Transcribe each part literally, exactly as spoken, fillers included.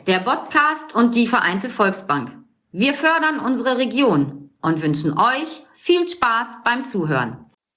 der Podcast und die Vereinte Volksbank. Wir fördern unsere Region und wünschen euch viel Spaß beim Zuhören.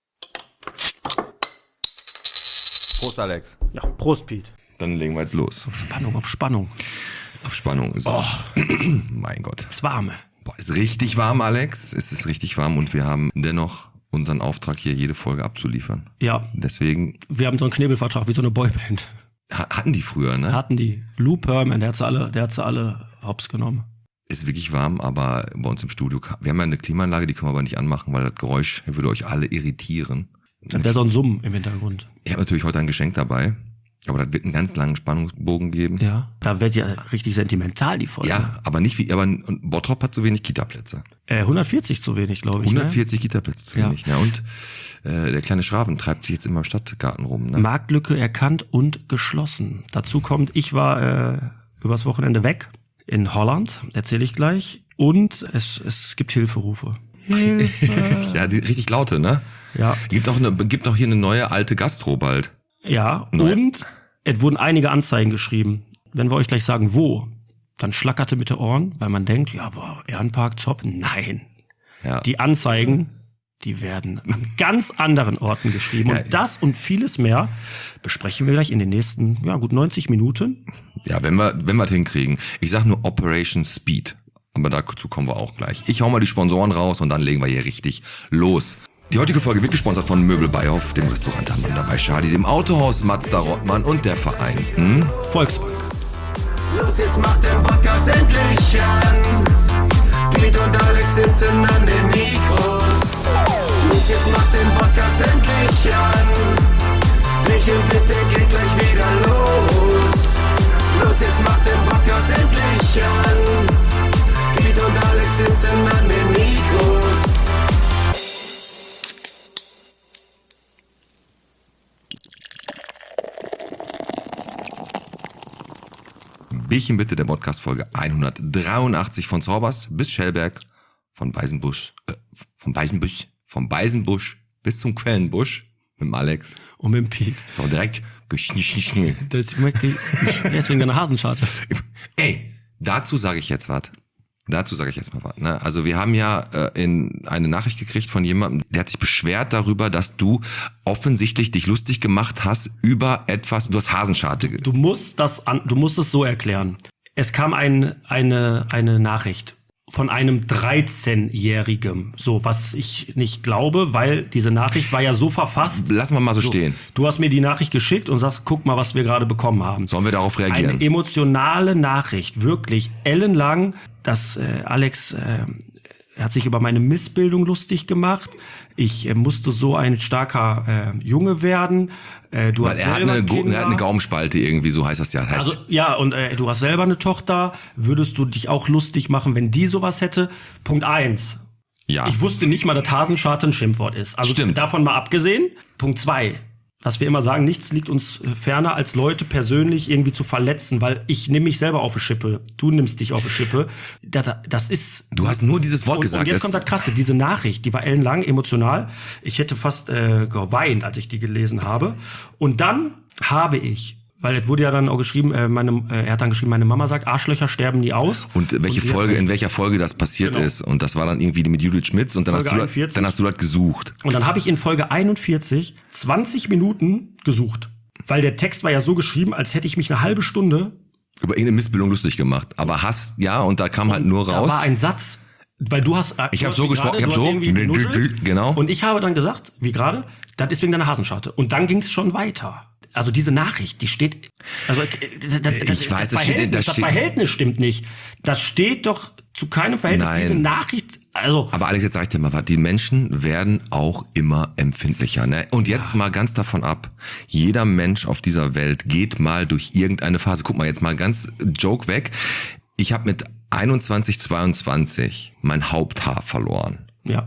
Prost, Alex. Ja, Prost, Piet. Dann legen wir jetzt los. Spannung auf Spannung. Auf Spannung. Ist Oh. Mein Gott. Ist warm. Boah, ist richtig warm, Alex. Es ist richtig warm und wir haben dennoch unseren Auftrag, hier jede Folge abzuliefern. Ja. Deswegen. Wir haben so einen Knebelvertrag wie so eine Boyband. Hatten die früher, ne? Hatten die. Lou Pearlman, der hat sie alle, der hat sie alle hops genommen. Ist wirklich warm, aber bei uns im Studio, wir haben ja eine Klimaanlage, die können wir aber nicht anmachen, weil das Geräusch würde euch alle irritieren. Dann wäre so ein Summen im Hintergrund. Ich habe natürlich heute ein Geschenk dabei, aber das wird einen ganz langen Spannungsbogen geben. Ja. Da wird ja richtig sentimental, die Folge. Ja, aber nicht wie, aber Bottrop hat zu wenig Kita-Plätze. Äh, hundertvierzig zu wenig, glaube ich. hundertvierzig ne? Kita-Plätze zu ja. wenig. Ja, und äh, der kleine Schraven treibt sich jetzt immer im Stadtgarten rum. Ne? Marktlücke erkannt und geschlossen. Dazu kommt, ich war äh, übers Wochenende weg in Holland, erzähle ich gleich. Und es, es gibt Hilferufe. Hilfe. Ja, die richtig laute, ne? Ja. Gibt auch eine, gibt auch hier eine neue alte Gastro bald. Ja, Neu. Und es wurden einige Anzeigen geschrieben. Wenn wir euch gleich sagen, wo, dann schlackerte mit den Ohren, weil man denkt, ja, wow, Ehrenpark, top. Nein. Ja. Die Anzeigen, die werden an ganz anderen Orten geschrieben. Ja. Und das und vieles mehr besprechen wir gleich in den nächsten, ja, gut neunzig Minuten. Ja, wenn wir, wenn wir es hinkriegen. Ich sag nur Operation Speed. Aber dazu kommen wir auch gleich. Ich hau mal die Sponsoren raus und dann legen wir hier richtig los. Die heutige Folge wird gesponsert von Möbel Beihoff, dem Restaurant Amanda bei Schadi, dem Autohaus Mazda Rottmann und der Vereinten Volksbank. Los, jetzt macht der Podcast endlich an. Piet und Alex sitzen an den Mikros. Los, jetzt macht den Podcast endlich an. Michel, bitte geht gleich wieder los. Los, jetzt macht den Podcast endlich an. Piet und Alex sitzen an den Mikros. Bierchen bitte, der Podcast-Folge hundertdreiundachtzig von Zorbers bis Schellberg, von Weißenbusch, äh, von Weißenbusch, vom Weißenbusch bis zum Quellenbusch mit dem Alex. Und mit dem Piet. So, direkt. Das schmeckt wie- Deswegen deine Hasenscharte. Ey, dazu sage ich jetzt was. Dazu sage ich jetzt mal was. Ne? Also wir haben ja äh, in eine Nachricht gekriegt von jemandem, der hat sich beschwert darüber, dass du offensichtlich dich lustig gemacht hast über etwas, du hast Hasenscharte. ge- Du musst das an, du musst es so erklären. Es kam ein, eine, eine Nachricht von einem dreizehnjährigen. So, was ich nicht glaube, weil diese Nachricht war ja so verfasst. Lassen wir mal so, So, stehen. du hast mir die Nachricht geschickt und sagst, guck mal, was wir gerade bekommen haben. Sollen wir darauf reagieren? Eine emotionale Nachricht, wirklich ellenlang, dass äh, Alex äh, hat sich über meine Missbildung lustig gemacht. Ich äh, musste so ein starker äh, Junge werden. Äh, du Weil hast er hat, selber eine, Go- Kinder. er hat eine Gaumenspalte irgendwie, so heißt das ja. Heißt, Also ja, und äh, du hast selber eine Tochter. Würdest du dich auch lustig machen, wenn die sowas hätte? Punkt eins. ja. Ich wusste nicht mal, dass Hasenscharte ein Schimpfwort ist. Also Stimmt. davon mal abgesehen. Punkt zwei. Was wir immer sagen, nichts liegt uns äh, ferner, als Leute persönlich irgendwie zu verletzen, weil ich nehme mich selber auf die Schippe. Du nimmst dich auf die Schippe. Das, das ist... Du hast nur dieses Wort und, gesagt. Und jetzt Das- kommt das Krasse, diese Nachricht, die war ellenlang, emotional. Ich hätte fast äh, geweint, als ich die gelesen habe. Und dann habe ich, weil es wurde ja dann auch geschrieben, äh, meine, äh, er hat dann geschrieben, meine Mama sagt, Arschlöcher sterben nie aus. Und welche die hat Folge, dann- in welcher Folge das passiert Genau. ist. Und das war dann irgendwie mit Judith Schmitz und dann hast, Folge du das, einundvierzig. dann hast du das gesucht. Und dann habe ich in Folge einundvierzig zwanzig Minuten gesucht. Weil der Text war ja so geschrieben, als hätte ich mich eine halbe Stunde... Über irgendeine Missbildung lustig gemacht. Aber hast, ja, und da kam halt nur Da raus. war ein Satz, weil du hast... Ich du hab hast so wie gesprochen, gerade, ich hab du hast so- irgendwie genuschelt. Genau. Und ich habe dann gesagt, wie gerade, das ist wegen deiner Hasenscharte. Und dann ging es schon weiter. Also diese Nachricht, die steht... Also, äh, das, das, Ich weiß, das, das steht- Verhältnis, das das steht- Verhältnis stimmt nicht. Das steht doch zu keinem Verhältnis. Nein. Diese Nachricht... Also, Aber Alex, jetzt sag ich dir mal was, die Menschen werden auch immer empfindlicher. Ne? Und jetzt mal ganz davon ab, jeder Mensch auf dieser Welt geht mal durch irgendeine Phase. Guck mal, jetzt mal ganz Joke weg. Ich habe mit einundzwanzig, zweiundzwanzig mein Haupthaar verloren. ja.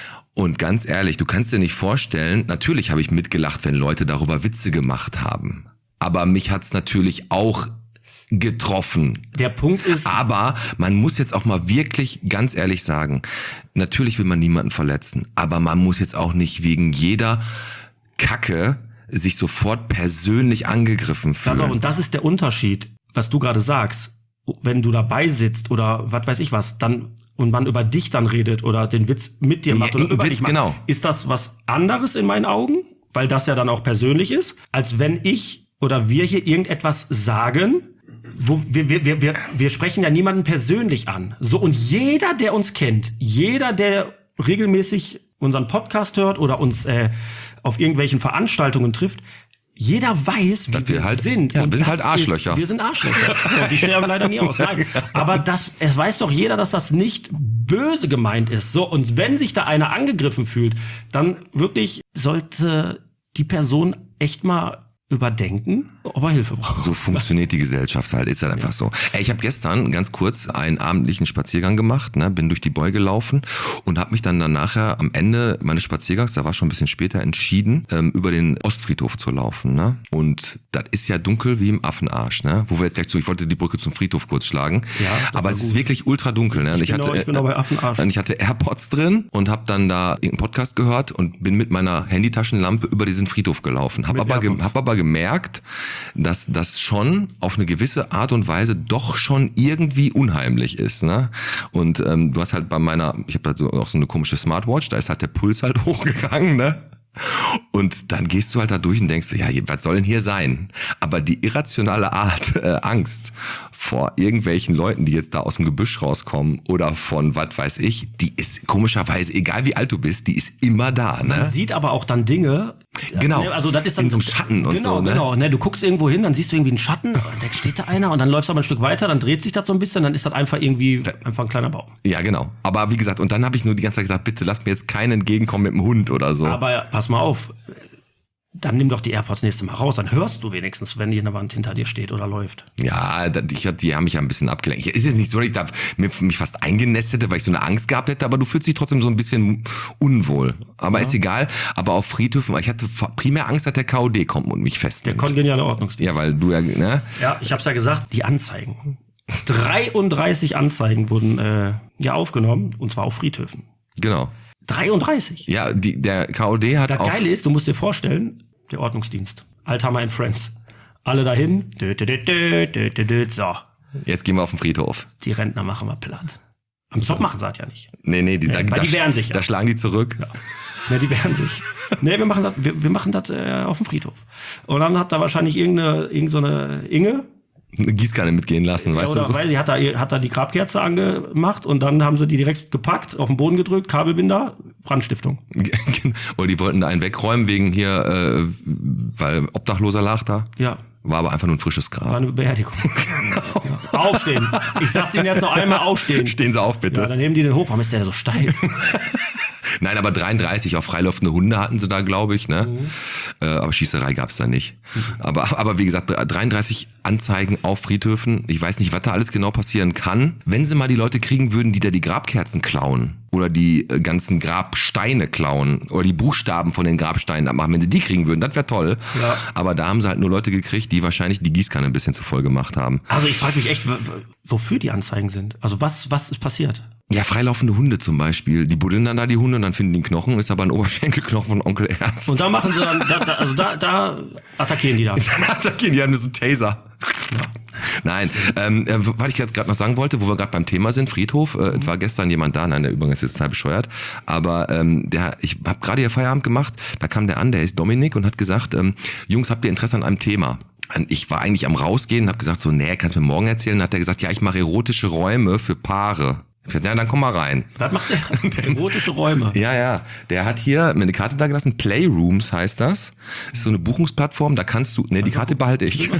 Und ganz ehrlich, du kannst dir nicht vorstellen, natürlich habe ich mitgelacht, wenn Leute darüber Witze gemacht haben. Aber mich hat's natürlich auch getroffen. Der Punkt ist... Aber man muss jetzt auch mal wirklich ganz ehrlich sagen, natürlich will man niemanden verletzen, aber man muss jetzt auch nicht wegen jeder Kacke sich sofort persönlich angegriffen Pass auf, fühlen. und das ist der Unterschied, was du gerade sagst. wenn du dabei sitzt oder was weiß ich was, dann und man über dich dann redet oder den Witz mit dir macht Ja, oder über Witz, dich macht, genau. ist das was anderes in meinen Augen, weil das ja dann auch persönlich ist, als wenn ich oder wir hier irgendetwas sagen, wo wir, wir, wir, wir, wir sprechen ja niemanden persönlich an. So, und jeder, der uns kennt, jeder, der regelmäßig unseren Podcast hört oder uns äh, auf irgendwelchen Veranstaltungen trifft, jeder weiß, wie Dass wir, wir halt- sind. ja, Und wir sind das halt Arschlöcher. Ist, wir sind Arschlöcher. So, die sterben leider nie aus. Nein, aber das, es weiß doch jeder, dass das nicht böse gemeint ist. So, und wenn sich da einer angegriffen fühlt, dann wirklich sollte die Person echt mal überdenken, ob er Hilfe braucht. So funktioniert die Gesellschaft halt, ist halt einfach so. Ey, ich habe gestern ganz kurz einen abendlichen Spaziergang gemacht, ne, bin durch die Bäume gelaufen und habe mich dann, dann nachher am Ende meines Spaziergangs, da war schon ein bisschen später, entschieden, ähm, über den Ostfriedhof zu laufen. Ne? Und das ist ja dunkel wie im Affenarsch, ne? Wo wir jetzt gleich zu, ich wollte die Brücke zum Friedhof kurz schlagen, Ja, aber das es war ist wirklich ultra dunkel. Ne? Und Ich bin auch- ich bin auch bei Affenarsch. Und ich hatte AirPods drin und habe dann da irgendeinen Podcast gehört und bin mit meiner Handytaschenlampe über diesen Friedhof gelaufen. Hab Mit aber, ge- AirPods. hab aber gemerkt, dass das schon auf eine gewisse Art und Weise doch schon irgendwie unheimlich ist. Ne? Und ähm, du hast halt bei meiner, ich habe halt so, auch so eine komische Smartwatch, da ist halt der Puls halt hochgegangen, ne? Und dann gehst du halt da durch und denkst, ja, was soll denn hier sein? Aber die irrationale Art, äh, Angst vor irgendwelchen Leuten, die jetzt da aus dem Gebüsch rauskommen oder von was weiß ich, die ist komischerweise, egal wie alt du bist, die ist immer da. Ne? Man sieht aber auch dann Dinge. Genau. Ne, also das ist dann In so einem Schatten und genau, so, ne? Genau, ne? Du guckst irgendwo hin, dann siehst du irgendwie einen Schatten, da steht da einer und dann läufst du aber ein Stück weiter, dann dreht sich das so ein bisschen, dann ist das einfach irgendwie einfach ein kleiner Baum. Ja, genau. Aber wie gesagt, und dann habe ich nur die ganze Zeit gesagt, bitte lass mir jetzt keinen entgegenkommen mit dem Hund oder so. Aber pass mal auf, dann nimm doch die AirPods nächste Mal raus, dann hörst du wenigstens, wenn die in der Wand hinter dir steht oder läuft. Ja, da- ich, die haben mich ja ein bisschen abgelenkt. Ich- Ist jetzt nicht so, dass ich da mir, mich fast eingenässt hätte, weil ich so eine Angst gehabt hätte, aber du fühlst dich trotzdem so ein bisschen unwohl. Aber ist egal. Aber auf Friedhöfen, ich hatte primär Angst, dass der K O D kommt und mich Der festnimmt. kongeniale Ordnungsdienst. Ja, weil du ja, ne? Ja, ich hab's ja gesagt, die Anzeigen. dreiunddreißig Anzeigen wurden äh, ja aufgenommen, und zwar auf Friedhöfen. Genau. dreiunddreißig. Ja, die, der K O D hat Das auf... Geile ist, du musst dir vorstellen, der Ordnungsdienst. Althammer and Friends. Alle dahin. Dö, dö, dö, dö, dö, dö, dö. So, Jetzt gehen wir auf den Friedhof. die Rentner machen wir platt. Am Zopp machen sie das ja nicht. Nee, nee, die, Ja, da, weil da, die wehren sich ja. da schlagen die zurück. Ne, die wehren sich. Ne, wir machen das, wir, wir machen das äh, auf dem Friedhof. Und dann hat da wahrscheinlich irgendeine, irgend so eine Inge, Eine Gießkanne mitgehen lassen, weißt oder du so? weil sie hat da, hat da die Grabkerze angemacht und dann haben sie die direkt gepackt, auf den Boden gedrückt, Kabelbinder, Brandstiftung. Oder die wollten da einen wegräumen wegen hier, äh, weil Obdachloser lag da. Ja, War aber einfach nur ein frisches Grab. war eine Beerdigung. Ja. Aufstehen. Ich sag's Ihnen jetzt noch einmal aufstehen. Stehen Sie auf, bitte. Ja, dann nehmen die den hoch. Warum ist der so steil? Nein, aber dreiunddreißig auf freilaufende Hunde hatten sie da, glaube ich, ne? Mhm. Äh, aber Schießerei gab's da nicht. Mhm. Aber, aber wie gesagt, dreiunddreißig Anzeigen auf Friedhöfen. Ich weiß nicht, was da alles genau passieren kann. Wenn sie mal die Leute kriegen würden, die da die Grabkerzen klauen oder die äh, ganzen Grabsteine klauen oder die Buchstaben von den Grabsteinen abmachen, wenn sie die kriegen würden, das wäre toll. Ja. Aber da haben sie halt nur Leute gekriegt, die wahrscheinlich die Gießkanne ein bisschen zu voll gemacht haben. Also ich frage mich echt, w- w- wofür die Anzeigen sind. Also was, was ist passiert? Ja, freilaufende Hunde zum Beispiel. Die buddeln dann da die Hunde und dann finden die einen Knochen, ist aber ein Oberschenkelknochen von Onkel Ernst. Und da machen sie dann, da, da, also da, da attackieren die dann. attackieren, die haben so einen Taser. Nein, ähm, äh, was ich jetzt gerade noch sagen wollte, wo wir gerade beim Thema sind, Friedhof, äh, es war gestern jemand da, nein, der übrigens ist total bescheuert, aber ähm, der, ich habe gerade hier Feierabend gemacht, da kam der an, der ist Dominik und hat gesagt, ähm, Jungs, habt ihr Interesse an einem Thema? Und ich war eigentlich am Rausgehen und habe gesagt, so, nee, kannst du mir morgen erzählen? Und hat er gesagt, ja, ich mache erotische Räume für Paare. Ich hab gesagt, ja, dann komm mal rein. Das macht der. Erotische Räume. Ja, ja. Der hat hier mir eine Karte da gelassen. Playrooms heißt das. Ist so eine Buchungsplattform. Da kannst du, ne, die Karte behalte ich.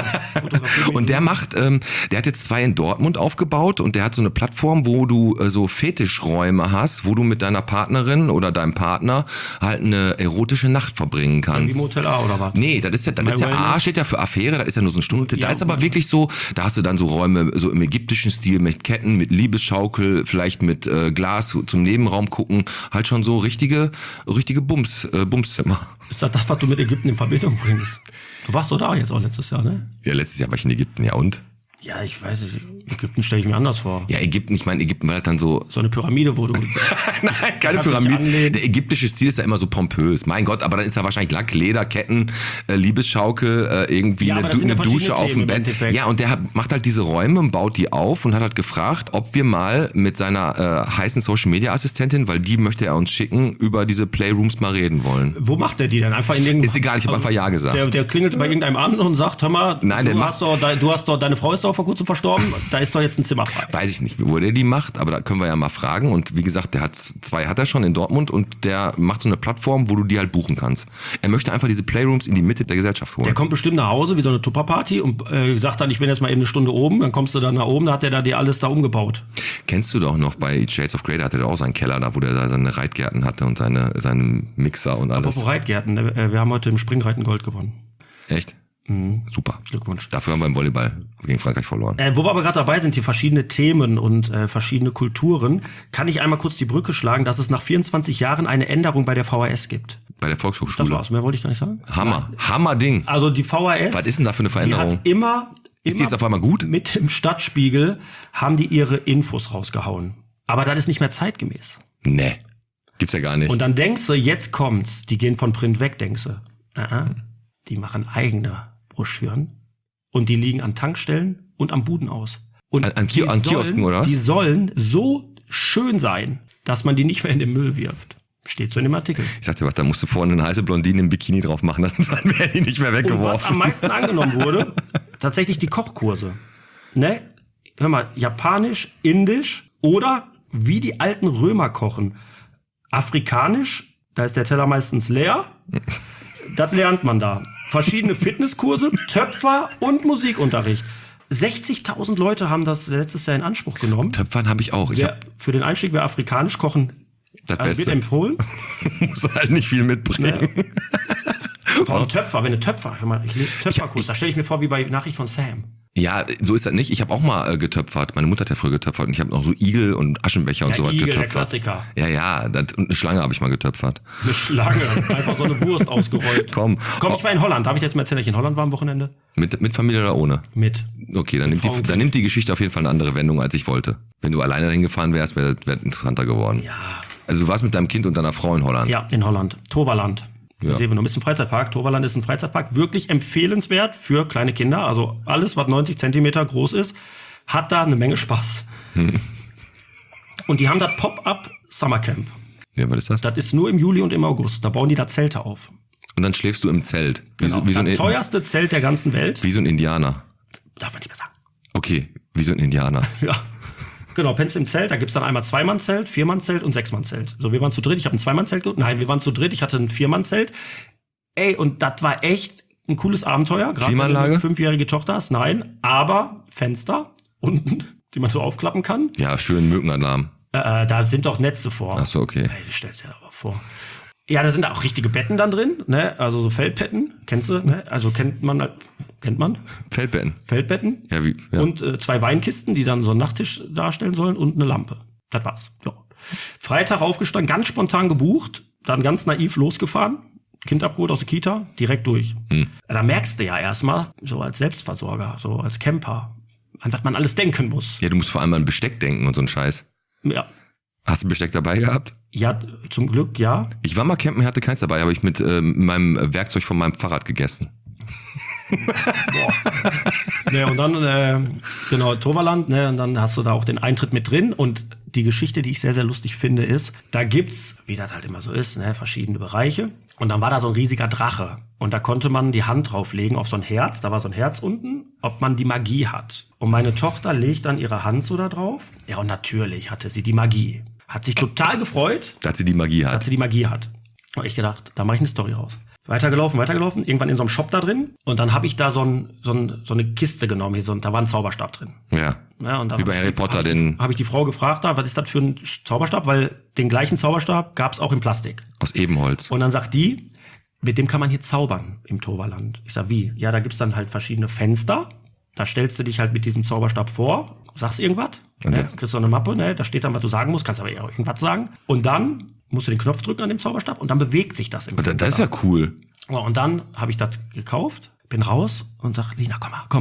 Und der macht, ähm, der hat jetzt zwei in Dortmund aufgebaut und der hat so eine Plattform, wo du äh, so Fetischräume hast, wo du mit deiner Partnerin oder deinem Partner halt eine erotische Nacht verbringen Wie kannst. Motel A oder was? Nee, das ist ja, das My ist ja Wellness. A, steht ja für Affäre, das ist ja nur so ein Stundenhotel. Da Ja, ist aber gut. wirklich so, da hast du dann so Räume, so im ägyptischen Stil mit Ketten, mit Liebesschaukel, vielleicht mit äh, Glas zum Nebenraum gucken, halt schon so richtige, richtige Bums, äh, Bumszimmer. Ist das das, was du mit Ägypten in Verbindung bringst? Du warst doch da jetzt auch letztes Jahr, ne? Ja, letztes Jahr war ich in Ägypten, ja und? Ja, ich weiß nicht, Ägypten stelle ich mir anders vor. Ja, Ägypten, ich meine, Ägypten war halt dann so... So eine Pyramide, wo du... Nein, keine Pyramide. Der ägyptische Stil ist ja immer so pompös. Mein Gott, aber dann ist da wahrscheinlich Lack, Leder, Ketten, äh, Liebesschaukel, äh, irgendwie Ja, eine, aber das du sind ja eine Dusche verschiedene auf dem Themen im Bett. Endeffekt. Ja, und der hat, macht halt diese Räume und baut die auf und hat halt gefragt, ob wir mal mit seiner äh, heißen Social-Media-Assistentin, weil die möchte er uns schicken, über diese Playrooms mal reden wollen. Wo macht der die denn? Einfach in irgendeinem... Ist egal, ich habe einfach Ja gesagt. Der, der klingelt bei irgendeinem an und sagt, hör mal, Nein, du, der hast macht- doch, de- du hast doch, deine Frau ist doch vor kurzem verstorben, da ist doch jetzt ein Zimmer frei. Weiß ich nicht, wo der die macht, aber da können wir ja mal fragen. Und wie gesagt, der hat zwei hat er schon in Dortmund und der macht so eine Plattform, wo du die halt buchen kannst. Er möchte einfach diese Playrooms in die Mitte der Gesellschaft holen. Der kommt bestimmt nach Hause, wie so eine Tupperparty und äh, sagt dann, ich bin jetzt mal eben eine Stunde oben, dann kommst du dann nach oben, da hat der da dir alles da umgebaut. Kennst du doch noch bei Shades of Grey, da hatte der auch seinen Keller da, wo der da seine Reitgärten hatte und seine, seinen Mixer und alles. Apropos Reitgärten, äh, wir haben heute im Springreiten Gold gewonnen. Echt? Mhm. Super. Glückwunsch. Dafür haben wir im Volleyball gegen Frankreich verloren. Äh, wo wir aber gerade dabei sind, hier verschiedene Themen und äh, verschiedene Kulturen, kann ich einmal kurz die Brücke schlagen, dass es nach vierundzwanzig Jahren eine Änderung bei der V H S gibt. Bei der Das Volkshochschule. war's, mehr wollte ich gar nicht sagen. Hammer. Hammer-Ding. Also die V H S, Was ist denn da für eine die Veränderung? hat immer, Ist die immer jetzt auf einmal gut? mit dem Stadtspiegel haben die ihre Infos rausgehauen. Aber das ist nicht mehr zeitgemäß. Nee. Gibt's ja gar nicht. Und dann denkst du, jetzt kommt's, die gehen von Print weg, denkst du. Aha, die machen eigene Broschüren und die liegen an Tankstellen und am Buden aus. Und An- an Ki- die an Kiosken, oder was? Die sollen so schön sein, dass man die nicht mehr in den Müll wirft. Steht so in dem Artikel. Ich sagte was, da musst du vorne eine heiße Blondine im Bikini drauf machen, dann wäre die nicht mehr Und was weggeworfen. am meisten angenommen wurde, tatsächlich die Kochkurse. Ne? Hör mal, Japanisch, Indisch oder wie die alten Römer kochen. Afrikanisch, da ist der Teller meistens leer. Das lernt man da. Verschiedene Fitnesskurse, Töpfer und Musikunterricht. sechzigtausend Leute haben das letztes Jahr in Anspruch genommen. Töpfern habe ich auch. Ich Wer, habe für den Einstieg wäre Afrikanisch kochen das also wird Beste. empfohlen. Muss halt nicht viel mitbringen. Warum Töpfer? Wenn eine Töpfer, hör mal, ich lebe Töpferkurs, da stelle ich mir vor wie bei Nachricht von Sam. Ja, so ist das nicht. Ich habe auch mal äh, getöpfert. Meine Mutter hat ja früher getöpfert und ich habe noch so Igel und Aschenbecher und Ja, so was Igel, der getöpfert. Klassiker. Ja, ja, das, und eine Schlange habe ich mal getöpfert. Eine Schlange, einfach so eine Wurst ausgerollt. Komm. Komm, ich war in Holland. Darf ich jetzt mal erzählen, dass ich in Holland war am Wochenende? Mit, mit Familie oder ohne? Mit. Okay, dann nimmt, die, Frauenkind. dann nimmt die Geschichte auf jeden Fall eine andere Wendung, als ich wollte. Wenn du alleine dahin gefahren wärst, wäre das wär interessanter geworden. Ja. Also du warst mit deinem Kind und deiner Frau in Holland. Ja, in Holland. Toverland. Ja. Sehen wir nur. Ist ein Freizeitpark. Toverland ist ein Freizeitpark. Wirklich empfehlenswert für kleine Kinder. Also alles, was neunzig Zentimeter groß ist, hat da eine Menge Spaß. Und die haben das Pop-Up Summercamp. Ja, was ist das? Das ist nur im Juli und im August. Da bauen die da Zelte auf. Und dann schläfst du im Zelt. Wie, so, wie, so das ein, teuerste Zelt der ganzen Welt. wie so ein Indianer. Darf man nicht mehr sagen. Okay, wie so ein Indianer. Ja. Genau, pennst im Zelt, da gibt's dann einmal Zweimann-Zelt, Viermann-Zelt und Sechsmann-Zelt. So, wir waren zu dritt, ich habe ein Zweimann-Zelt ge- Nein, wir waren zu dritt, ich hatte ein Viermann-Zelt. Ey, und das war echt ein cooles Abenteuer. Gerade wenn du Klimaanlage? eine fünfjährige Tochter hast, nein, aber Fenster unten, die man so aufklappen kann. Ja, schön Mückenalarm. Äh, da sind doch Netze vor. Ach so, okay. Ey, das stellst du dir aber vor. Ja, da sind auch richtige Betten dann drin, ne? Also so Feldbetten, kennst du, ne? Also kennt man, kennt man? Feldbetten. Feldbetten. Ja, wie? Ja. Und äh, zwei Weinkisten, die dann so einen Nachttisch darstellen sollen und eine Lampe. Das war's. Ja. Freitag aufgestanden, ganz spontan gebucht, dann ganz naiv losgefahren, Kind abgeholt aus der Kita, direkt durch. Hm. Ja, da merkst du ja erstmal, so als Selbstversorger, so als Camper, an was man alles denken muss. Ja, du musst vor allem an Besteck denken und so ein Scheiß. Ja, Hast du Besteck dabei gehabt? ja zum Glück, ja. Ich war mal campen, hatte keins dabei, habe ich mit ähm, meinem Werkzeug von meinem Fahrrad gegessen. Ne, und dann, äh, genau, Toverland, ne, und dann hast du da auch den Eintritt mit drin. Und die Geschichte, die ich sehr, sehr lustig finde, ist, da gibt's, wie das halt immer so ist, ne, verschiedene Bereiche. Und dann war da so ein riesiger Drache. Und da konnte man die Hand drauflegen auf so ein Herz. Da war so ein Herz unten, ob man die Magie hat. Und meine Tochter legt dann ihre Hand so da drauf. Ja, und natürlich hatte sie die Magie. Hat sich total gefreut, Dass sie die Magie dass hat. sie die Magie hat. Und ich gedacht, da mache ich eine Story raus. Weitergelaufen, weitergelaufen, irgendwann in so einem Shop da drin. Und dann habe ich da so, ein, so, ein, so eine Kiste genommen, so ein, da war ein Zauberstab drin. Ja. Ja, und dann Wie bei hab Harry ich- Potter, hab den- ich, Habe ich die Frau gefragt, da, was ist das für ein Zauberstab? Weil den gleichen Zauberstab gab es auch in Plastik. Aus Ebenholz. Und dann sagt die, mit dem kann man hier zaubern im Toverland. Ich sag, wie? Ja, da gibt's dann halt verschiedene Fenster. Da stellst du dich halt mit diesem Zauberstab vor, sagst irgendwas, Und ne? jetzt- Kriegst so eine Mappe, ne? Da steht dann, was du sagen musst, kannst aber eher irgendwas sagen. Und dann musst du den Knopf drücken an dem Zauberstab und dann bewegt sich das im Und das, Fenster. das ist ja cool. Ja, und dann habe ich das gekauft, bin raus und sag, Lina, komm mal, komm mal.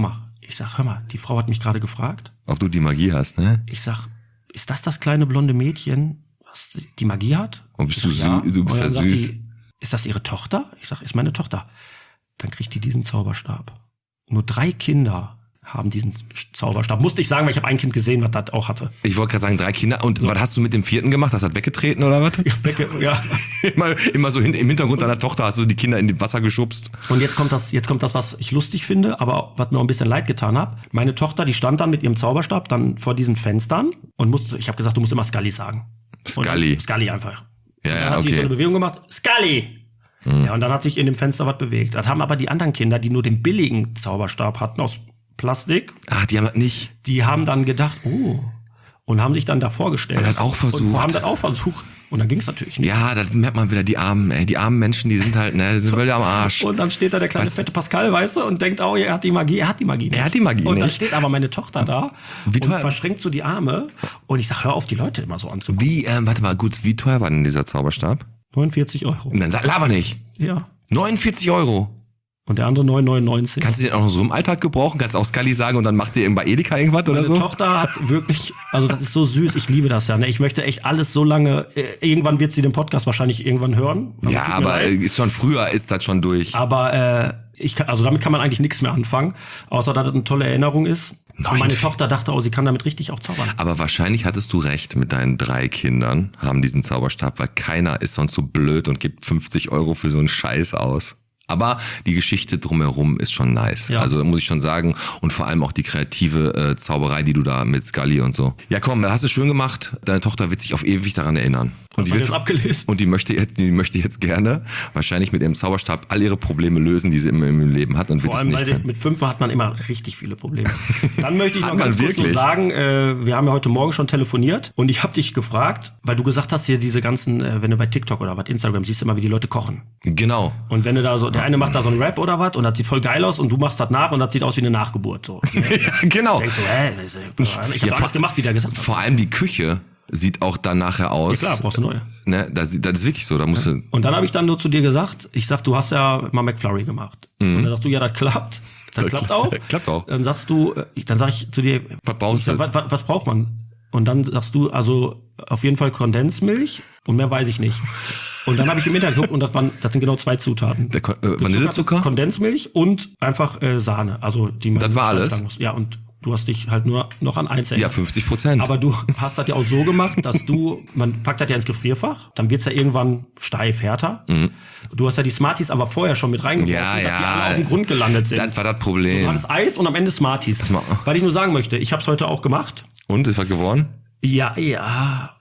Ich sag, hör mal, die Frau hat mich gerade gefragt. Ob du die Magie hast, ne? Ich sag, ist das das kleine blonde Mädchen, was die Magie hat? Und bist Ich du sag, sü- du bist Und dann ja sagt süß. Die, ist das ihre Tochter? Ich sag, ist meine Tochter. Dann kriegt die diesen Zauberstab. Nur drei Kinder haben diesen Zauberstab. Musste ich sagen, weil ich habe ein Kind gesehen, was das auch hatte. Ich wollte gerade sagen, drei Kinder. Und was hast du mit dem vierten gemacht? Hast du das weggetreten oder was? Ja, weg, ja. immer, immer so hin, im Hintergrund deiner Tochter hast du die Kinder in die Wasser geschubst. Und jetzt kommt das, jetzt kommt das, was ich lustig finde, aber was mir auch ein bisschen leid getan hat. Meine Tochter, die stand dann mit ihrem Zauberstab dann vor diesen Fenstern und musste, ich habe gesagt, du musst immer Scully sagen. Scully. Und, Scully einfach. Ja, Und dann ja, hat die so okay. eine Bewegung gemacht, Scully! Ja, und dann hat sich in dem Fenster was bewegt. Das haben aber die anderen Kinder, die nur den billigen Zauberstab hatten aus Plastik, Ach, die haben das nicht. die haben dann gedacht, oh, und haben sich dann da vorgestellt. Und hat auch versucht. Und haben das auch versucht. Und dann ging es natürlich nicht. Ja, das merkt man wieder, die armen, ey, die armen Menschen, die sind halt, ne, die sind völlig am Arsch. Und dann steht da der kleine Was? fette Pascal, weißt du, und denkt, oh, er hat die Magie, er hat die Magie nicht. Er hat die Magie Und dann nicht. steht aber meine Tochter da Wie und teuer- verschränkt so die Arme. Und ich sag, hör auf, die Leute immer so anzugucken. Wie, ähm, warte mal, gut, wie teuer war denn dieser Zauberstab? neunundvierzig Euro. Und dann sag, laber nicht. Ja. neunundvierzig Euro. Und der andere neun neunundneunzig. Kannst du den auch noch so im Alltag gebrauchen? Kannst du auch Scully sagen und dann macht ihr bei Edeka irgendwas oder Meine so? Tochter hat wirklich, also das ist so süß, ich liebe das ja. Ne? Ich möchte echt alles so lange, äh, irgendwann wird sie den Podcast wahrscheinlich irgendwann hören. Also Ja, tut mir aber leid. äh, ist schon früher, ist das schon durch. Aber äh, ich kann, also damit kann man eigentlich nichts mehr anfangen, außer dass das eine tolle Erinnerung ist. Und meine Neun- Tochter dachte, oh, sie kann damit richtig auch zaubern. Aber wahrscheinlich hattest du recht mit deinen drei Kindern, haben diesen Zauberstab, weil keiner ist sonst so blöd und gibt fünfzig Euro für so einen Scheiß aus. Aber die Geschichte drumherum ist schon nice. Ja. Also muss ich schon sagen. Und vor allem auch die kreative äh, Zauberei, die du da mit Scully und so. Ja komm, da hast du schön gemacht. Deine Tochter wird sich auf ewig daran erinnern. Und Hast die, du wird, das abgelesen? und die möchte jetzt, die möchte jetzt gerne wahrscheinlich mit ihrem Zauberstab all ihre Probleme lösen, die sie im, im Leben hat und wird Vor es allem, nicht weil können. mit fünf hat man immer richtig viele Probleme. Dann möchte ich Hat noch man ganz kurz nur wirklich? sagen, äh, wir haben ja heute Morgen schon telefoniert und ich habe dich gefragt, weil du gesagt hast, hier diese ganzen, äh, wenn du bei TikTok oder was, Instagram, siehst du immer, wie die Leute kochen. Genau. Und wenn du da so, der eine macht da so einen Rap oder was und das sieht voll geil aus und du machst das nach und das sieht aus wie eine Nachgeburt. So. Genau. Denkst du, hä, das ist, ich habe Ja, alles vor- gemacht, wie der gesagt hat. Vor allem die Küche sieht auch dann nachher aus. Ja klar, brauchst du neue. Ne, das, das ist wirklich so. Da musst du. Und dann habe ich dann nur zu dir gesagt, ich sag, du hast ja mal McFlurry gemacht. Und dann sagst du, ja, das klappt. Das Das klappt kla- auch. klappt auch. Dann sagst du, äh, ich- dann sag ich zu dir, Was brauchst ich du? sag, was, was, was braucht man? Und dann sagst du, also auf jeden Fall Kondensmilch und mehr weiß ich nicht. Und dann habe ich im Internet geguckt und das, waren, das sind genau zwei Zutaten. Der Kon- äh, Vanillezucker? Kondensmilch und einfach äh, Sahne. Also die man Das war alles? sagen muss. Ja, und du hast dich halt nur noch an eins Ja, erinnert. fünfzig Prozent. Aber du hast das ja auch so gemacht, dass du, man packt das ja ins Gefrierfach, dann wird's ja irgendwann steif, härter. Du hast ja die Smarties aber vorher schon mit reingeworfen, Ja, dass die ja. alle auf dem Grund gelandet sind. Das war das Du Problem. hattest Eis und am Ende Smarties. mal- Weil ich nur sagen möchte, ich habe es heute auch gemacht. Und, ist was geworden? Ja, ja.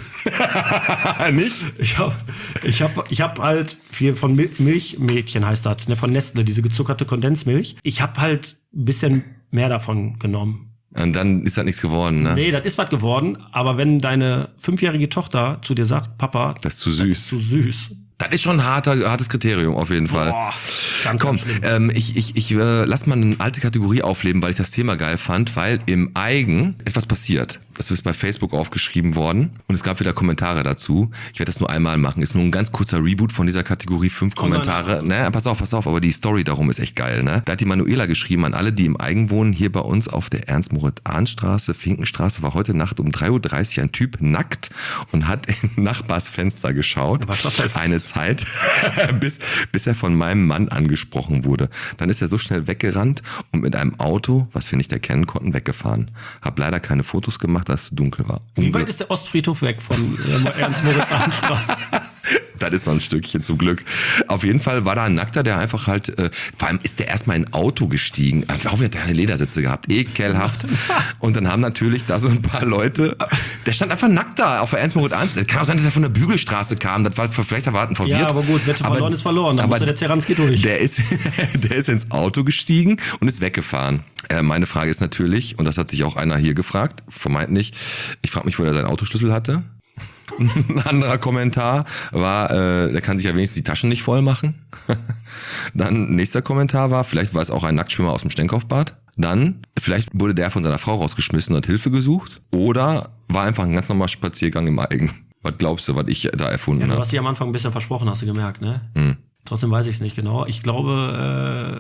Nicht? Ich habe ich hab, ich hab halt viel von Mil- Milchmädchen heißt das, ne, von Nestle, diese gezuckerte Kondensmilch. Ich habe halt ein bisschen mehr davon genommen. Und dann ist das nichts geworden, ne? Nee, das ist was geworden, aber wenn deine fünfjährige Tochter zu dir sagt, Papa, Das ist zu süß. zu süß. Das ist schon ein harter, hartes Kriterium auf jeden Fall. Boah, ganz, Komm, ganz schlimm. ähm, ich, ich, ich äh, lass mal eine alte Kategorie aufleben, weil ich das Thema geil fand, weil im Eigen etwas passiert. Das ist bei Facebook aufgeschrieben worden und es gab wieder Kommentare dazu. Ich werde das nur einmal machen. Ist nur ein ganz kurzer Reboot von dieser Kategorie, fünf Oh nein, Kommentare. Ne, pass auf, pass auf, aber die Story darum ist echt geil. Ne? Da hat die Manuela geschrieben an alle, die im Eigen wohnen, hier bei uns auf der Ernst-Moritz-Ahn-Straße, Finkenstraße, war heute Nacht um drei Uhr dreißig ein Typ nackt und hat in Nachbars Fenster geschaut. Was ist das denn? Eine Zeit, bis, bis er von meinem Mann angesprochen wurde. Dann ist er so schnell weggerannt und mit einem Auto, was wir nicht erkennen konnten, weggefahren. Hab leider keine Fotos gemacht, da es zu dunkel war. Wie Ungl- weit ist der Ostfriedhof weg von äh, Ernst-Moritz-Ahn-Straße? Das ist noch ein Stückchen zum Glück. Auf jeden Fall war da ein Nackter, der einfach halt, äh, vor allem ist der erstmal in ein Auto gestiegen. Ich hoffe, der hat keine Ledersitze gehabt. Ekelhaft. Und dann haben natürlich da so ein paar Leute, der stand einfach nackt da auf der Ernst-Moritz-Ahn-Straße. Kann auch sein, dass er von der Bügelstraße kam. Das war vielleicht erwarten verwirrt. Ja, aber gut, Wette verloren ist verloren. Da aber musste der Zeranski durch. Der ist, der ist ins Auto gestiegen und ist weggefahren. Äh, meine Frage ist natürlich, und das hat sich auch einer hier gefragt, vermeintlich, ich frage mich, wo er seinen Autoschlüssel hatte. Ein anderer Kommentar war, äh, der kann sich ja wenigstens die Taschen nicht voll machen. Dann nächster Kommentar war, vielleicht war es auch ein Nacktschwimmer aus dem Stenkaufbad. Dann, vielleicht wurde der von seiner Frau rausgeschmissen und hat Hilfe gesucht. Oder war einfach ein ganz normaler Spaziergang im Eigen. Was glaubst du, was ich da erfunden Ja, du habe? hast dich am Anfang ein bisschen versprochen, hast du gemerkt, ne? Hm. Trotzdem weiß ich es nicht genau. Ich glaube, äh,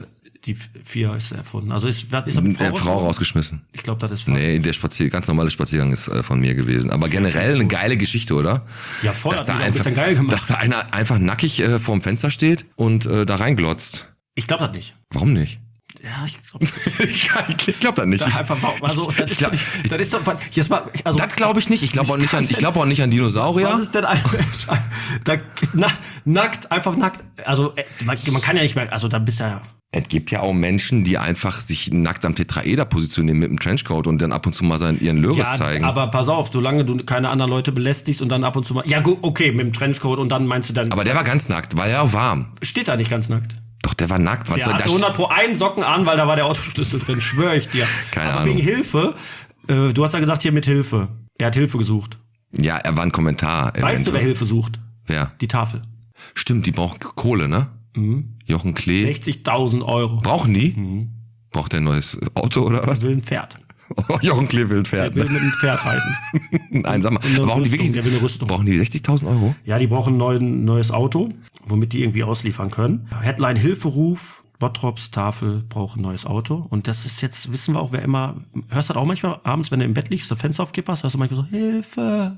Die vier ist erfunden. Also ist, ist er mit Frau, Der Frau rausgeschmissen. Ich glaube, das ist Frau. Nee, der Spazier ganz normale Spaziergang ist äh, von mir gewesen. Aber generell eine geile Geschichte, oder? Ja, voll. Dass Hat da, die auch ein einfach, bisschen geil gemacht. dass da einer einfach nackig äh, vorm Fenster steht und äh, da reinglotzt. Ich glaube das nicht. Warum nicht? Ja, ich glaube ich ich glaube das nicht. da einfach mal, also, das, ist, glaub- doch nicht- das ist doch, jetzt mal, also, Das glaube ich nicht. Ich glaube auch nicht an, ich glaube auch nicht an Dinosaurier. was ist denn ein, da, na, nackt, einfach nackt, also, äh, man, man kann ja nicht mehr, also, da bist du ja, Es gibt ja auch Menschen, die einfach sich nackt am Tetraeder positionieren mit einem Trenchcoat und dann ab und zu mal seinen, ihren Löres ja, zeigen. aber pass auf, solange du keine anderen Leute belästigst und dann ab und zu mal, ja, gut, okay, mit dem Trenchcoat und dann meinst du dann, Aber der war ganz nackt, weil er auch warm. steht da nicht ganz nackt. Doch, der war nackt. Was Der soll hatte das? hundert pro einen Socken an, weil da war der Autoschlüssel drin, schwöre ich dir. Keine aber Ahnung. wegen Hilfe, äh, du hast ja gesagt, hier mit Hilfe. Er hat Hilfe gesucht. Ja, er war ein Kommentar. Weißt du, wer eventuell. Hilfe sucht? Wer? Die Tafel. Stimmt, die braucht Kohle, ne? Mhm. Jochen Klee. sechzigtausend Euro. Brauchen die? Mhm. Braucht der ein neues Auto oder Er was? will ein Pferd. Jochen Klee will ein Er Pferd. will Ne? mit einem Pferd reiten. Nein, sag mal, eine brauchen die Rüstung, wirklich, der will eine Rüstung. brauchen die sechzigtausend Euro? Ja, die brauchen ein neuen, neues Auto, womit die irgendwie ausliefern können. Headline Hilferuf, Bottrops Tafel braucht ein neues Auto. Und das ist jetzt, wissen wir auch, wer immer, hörst du das auch manchmal abends, wenn du im Bett liegst, das Fenster aufkipperst, hörst du manchmal so, Hilfe,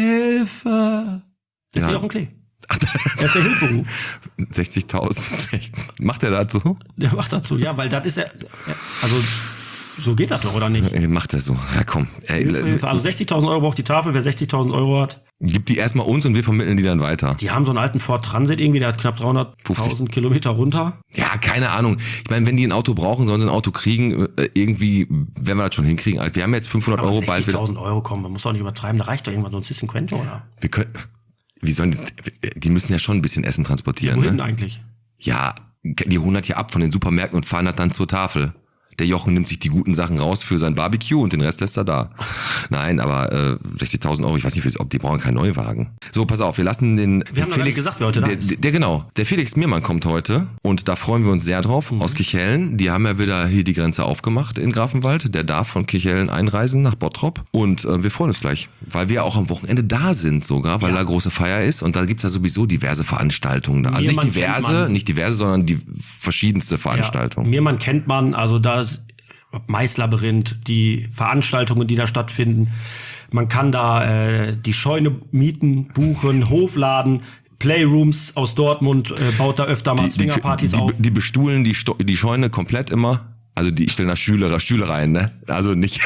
Hilfe. Das Ja. ist Jochen Klee. Das ist der Hilferuf. sechzigtausend. Macht er das so? Der macht das so, ja, weil das ist ja, also, so geht das doch, oder nicht? Ey, macht er so. Ja, komm. Ey, Hilfe, Hilfe. Also sechzigtausend Euro braucht die Tafel, wer sechzigtausend Euro hat. gib die erstmal uns und wir vermitteln die dann weiter. Die haben so einen alten Ford Transit irgendwie, der hat knapp dreihunderttausend Kilometer runter. Ja, keine Ahnung. Ich meine, wenn die ein Auto brauchen, sollen sie ein Auto kriegen. Äh, Irgendwie werden wir das schon hinkriegen. Wir haben jetzt fünfhundert Aber Euro bald wieder. sechzigtausend Euro kommen, man muss doch nicht übertreiben, da reicht doch irgendwann so ein Sissin Quento, oder? Wir können, wie sollen die, die müssen ja schon ein bisschen Essen transportieren, Wohin ne? eigentlich? Ja, die holen das ja ab von den Supermärkten und fahren das dann zur Tafel. Der Jochen nimmt sich die guten Sachen raus für sein Barbecue und den Rest lässt er da. Nein, aber äh, sechzigtausend Euro, ich weiß nicht, ob die brauchen keinen Neuwagen. So, pass auf, wir lassen den Wir haben doch gar nicht gesagt, wer heute da der, ist. der, der genau, der Felix Miermann kommt heute und da freuen wir uns sehr drauf, Mhm. aus Kichellen. Die haben ja wieder hier die Grenze aufgemacht in Grafenwald. Der darf von Kichellen einreisen nach Bottrop und äh, wir freuen uns gleich, weil wir auch am Wochenende da sind sogar, weil Ja. da große Feier ist und da gibt's ja sowieso diverse Veranstaltungen. Da. Also Miermann nicht kennt diverse, man. nicht diverse, sondern die verschiedenste Veranstaltungen. Ja, Miermann kennt man, also da Maislabyrinth, die Veranstaltungen, die da stattfinden. Man kann da äh, die Scheune mieten, buchen, Hofladen, Playrooms aus Dortmund, äh, baut da öfter mal die, die, Swingerpartys die, auf. die bestuhlen die, Sto- die Scheune komplett immer. Also die stellen da Stühle, Stühle rein, ne? Also nicht.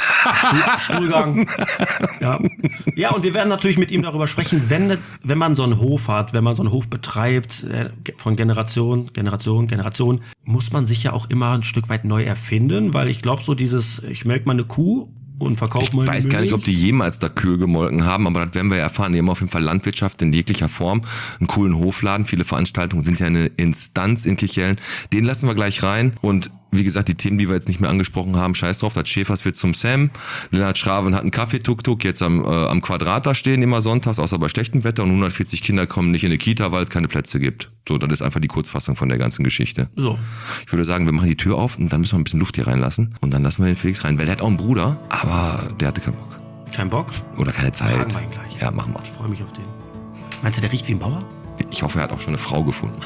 Stuhlgang. Ja. Ja, und wir werden natürlich mit ihm darüber sprechen, wenn, wenn man so einen Hof hat, wenn man so einen Hof betreibt, äh, von Generation, Generation, Generation, muss man sich ja auch immer ein Stück weit neu erfinden, weil ich glaube so dieses, ich melke mal eine Kuh und verkaufe Ich mal eine weiß gar nicht, ob Milch. die jemals da Kühe gemolken haben, aber das werden wir ja erfahren. Die haben auf jeden Fall Landwirtschaft in jeglicher Form, einen coolen Hofladen. Viele Veranstaltungen sind ja eine Instanz in Kichellen. Den lassen wir gleich rein. Und wie gesagt, die Themen, die wir jetzt nicht mehr angesprochen haben, scheiß drauf, das Schäfers wird zum Sam. Lennart Schraven hat einen Kaffee-Tuk-Tuk jetzt am, äh, am Quadrat da stehen, immer sonntags, außer bei schlechtem Wetter. Und hundertvierzig Kinder kommen nicht in eine Kita, weil es keine Plätze gibt. So, das ist einfach die Kurzfassung von der ganzen Geschichte. So. Ich würde sagen, wir machen die Tür auf und dann müssen wir ein bisschen Luft hier reinlassen. Und dann lassen wir den Felix rein, weil der hat auch einen Bruder, aber der hatte keinen Bock. Kein Bock? Oder keine Zeit. Fragen wir ihn gleich. Ja, machen wir. Ich freue mich auf den. Meinst du, der riecht wie ein Bauer? Ich hoffe, er hat auch schon eine Frau gefunden.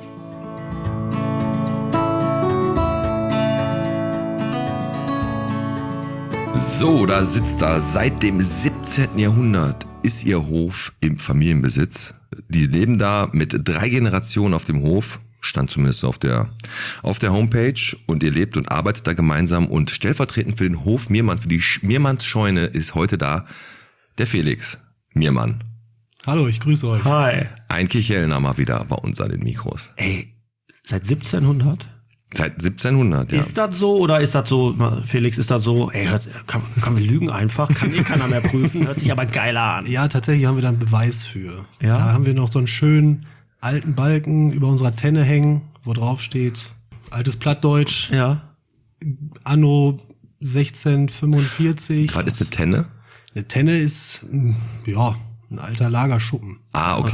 So, da sitzt er. Seit dem siebzehnten. Jahrhundert ist ihr Hof im Familienbesitz. Die leben da mit drei Generationen auf dem Hof. Stand zumindest auf der, auf der Homepage. Und ihr lebt und arbeitet da gemeinsam. Und stellvertretend für den Hof Miermann, für die Sch- Miermannsscheune ist heute da der Felix Miermann. Hallo, ich grüße euch. Hi. Ein Kichelner mal wieder bei uns an den Mikros. Ey, seit siebzehnhundert? Seit siebzehnhundert, ja. Ist das so oder ist das so, Felix, ist das so, ey, hört, kann, kann wir lügen einfach, kann eh keiner mehr prüfen, hört sich aber geiler an. Ja, tatsächlich haben wir da einen Beweis für. Ja? Da haben wir noch so einen schönen alten Balken über unserer Tenne hängen, wo drauf steht, altes Plattdeutsch, Ja. Anno sechzehnhundertfünfundvierzig. Was ist eine Tenne? Eine Tenne ist, mm, ja, ein alter Lagerschuppen. Ah, okay. Okay.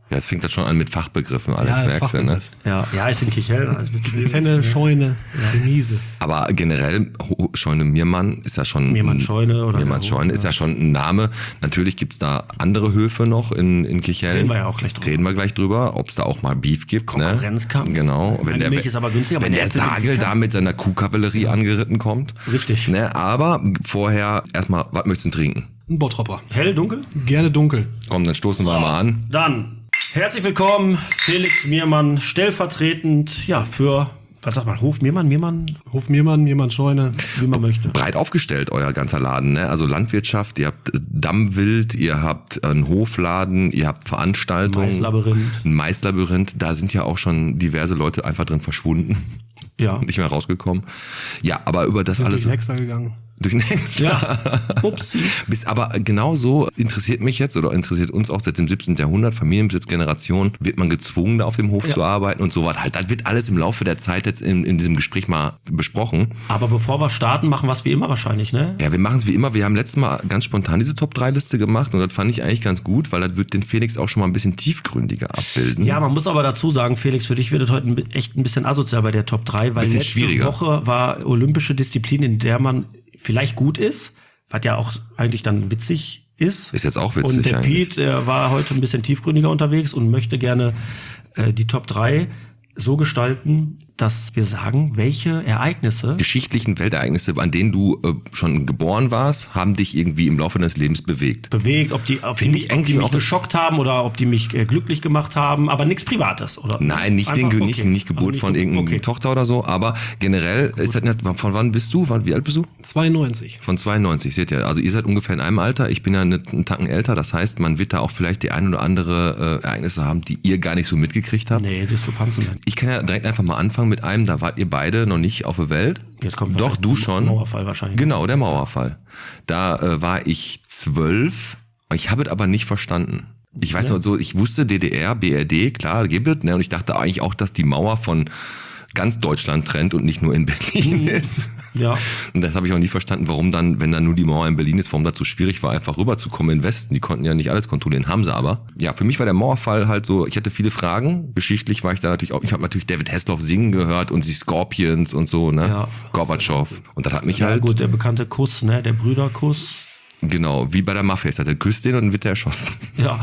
Ja, jetzt fängt das schon an mit Fachbegriffen, Alex, Ja, merkst du, ne? Fachbegriff. Ja, ja, ist in Kichellen. Also Tenne, Scheune, Remise. Aber generell, Ho- Scheune Miermann ist ja schon... Miermann Scheune oder Miermann der Scheune Hof, ist ja. ja schon ein Name. Natürlich gibt's da andere Höfe noch in, in Kichellen. Reden wir ja auch gleich drüber. Reden wir gleich drüber, ob es da auch mal Beef gibt. Konkurrenzkampf. Ne? Genau. Meine Wenn der, Milch ist aber günstiger, aber wenn der der Äpfel sind Sagel dicker. da mit seiner Kuhkavallerie angeritten kommt. Richtig. Ne? Aber vorher erstmal, was möchtest du trinken? Ein Bottropper. Hell, dunkel? Gerne dunkel. Komm, dann stoßen wir mal an. Dann, herzlich willkommen, Felix Miermann, stellvertretend, ja, für, was sagt man, Hof Miermann, Miermann, Hof Miermann, Miermann Scheune. wie man möchte. Breit aufgestellt, euer ganzer Laden, ne? Also Landwirtschaft, ihr habt äh, Dammwild, ihr habt einen Hofladen, ihr habt Veranstaltungen. Maislabyrinth. Ein Maislabyrinth, da sind ja auch schon diverse Leute einfach drin verschwunden. Ja. Nicht mehr rausgekommen. Ja, aber über das Sind alles. durch den Hexer gegangen. Durch den Hexer. Ja. Upsi. Bis, aber genau so interessiert mich jetzt oder interessiert uns auch seit dem siebzehnten Jahrhundert, Familienbesitzgeneration, wird man gezwungen, da auf dem Hof Ja. zu arbeiten und so was. Halt, das wird alles im Laufe der Zeit jetzt in, in diesem Gespräch mal besprochen. Aber bevor wir starten, machen wir es wie immer wahrscheinlich, ne? Ja, wir machen es wie immer. Wir haben letztes Mal ganz spontan diese Top drei Liste gemacht und das fand ich eigentlich ganz gut, weil das wird den Felix auch schon mal ein bisschen tiefgründiger abbilden. Ja, man muss aber dazu sagen, Felix, für dich wird es heute ein bi- echt ein bisschen asozial bei der Top drei, weil Bisschen letzte schwieriger. Woche war olympische Disziplin, in der man vielleicht gut ist, was ja auch eigentlich dann witzig ist. Ist jetzt auch witzig Und der eigentlich. Pete, der war heute ein bisschen tiefgründiger unterwegs und möchte gerne äh, die Top drei so gestalten, dass wir sagen, welche Ereignisse Geschichtlichen Weltereignisse, an denen du äh, schon geboren warst, haben dich irgendwie im Laufe deines Lebens bewegt. bewegt, ob die, ob die Finde mich, ich ob die eigentlich mich auch- geschockt haben oder ob die mich äh, glücklich gemacht haben, aber nichts Privates, oder? Nein, nicht, den, Einfach, Ge- nicht, okay. nicht Geburt Also von nicht- irgendeiner okay. Tochter oder so, aber generell, ist das nicht, von wann bist du? Wann, wie alt bist du? zweiundneunzig. Von zweiundneunzig, seht ihr. Also ihr seid ungefähr in einem Alter, ich bin ja nicht einen Tacken älter, das heißt, man wird da auch vielleicht die ein oder andere äh, Ereignisse haben, die ihr gar nicht so mitgekriegt habt. Nee, Diskrepanzen. Ich kann ja direkt einfach mal anfangen mit einem, da wart ihr beide noch nicht auf der Welt. Jetzt kommt Doch, wahrscheinlich du der schon. Mauerfall wahrscheinlich. Genau, der Mauerfall. Da äh, war ich zwölf, ich habe es aber nicht verstanden. Ich weiß noch so, ich wusste D D R, B R D, klar, gibt es, ne? Und ich dachte eigentlich auch, dass die Mauer von ganz Deutschland trennt und nicht nur in Berlin ist. Ja. Und das habe ich auch nie verstanden, warum dann, wenn dann nur die Mauer in Berlin ist, warum das so schwierig war, einfach rüberzukommen in den Westen. Die konnten ja nicht alles kontrollieren, haben sie aber. Ja, für mich war der Mauerfall halt so, ich hatte viele Fragen. Geschichtlich war ich da natürlich auch, ich habe natürlich David Hasselhoff singen gehört und die Scorpions und so, ne? Ja. Gorbatschow. Und das hat mich Ja, halt, gut, der bekannte Kuss, ne, der Brüderkuss. genau, wie bei der Mafia. Er küsst den und dann wird er erschossen. Ja.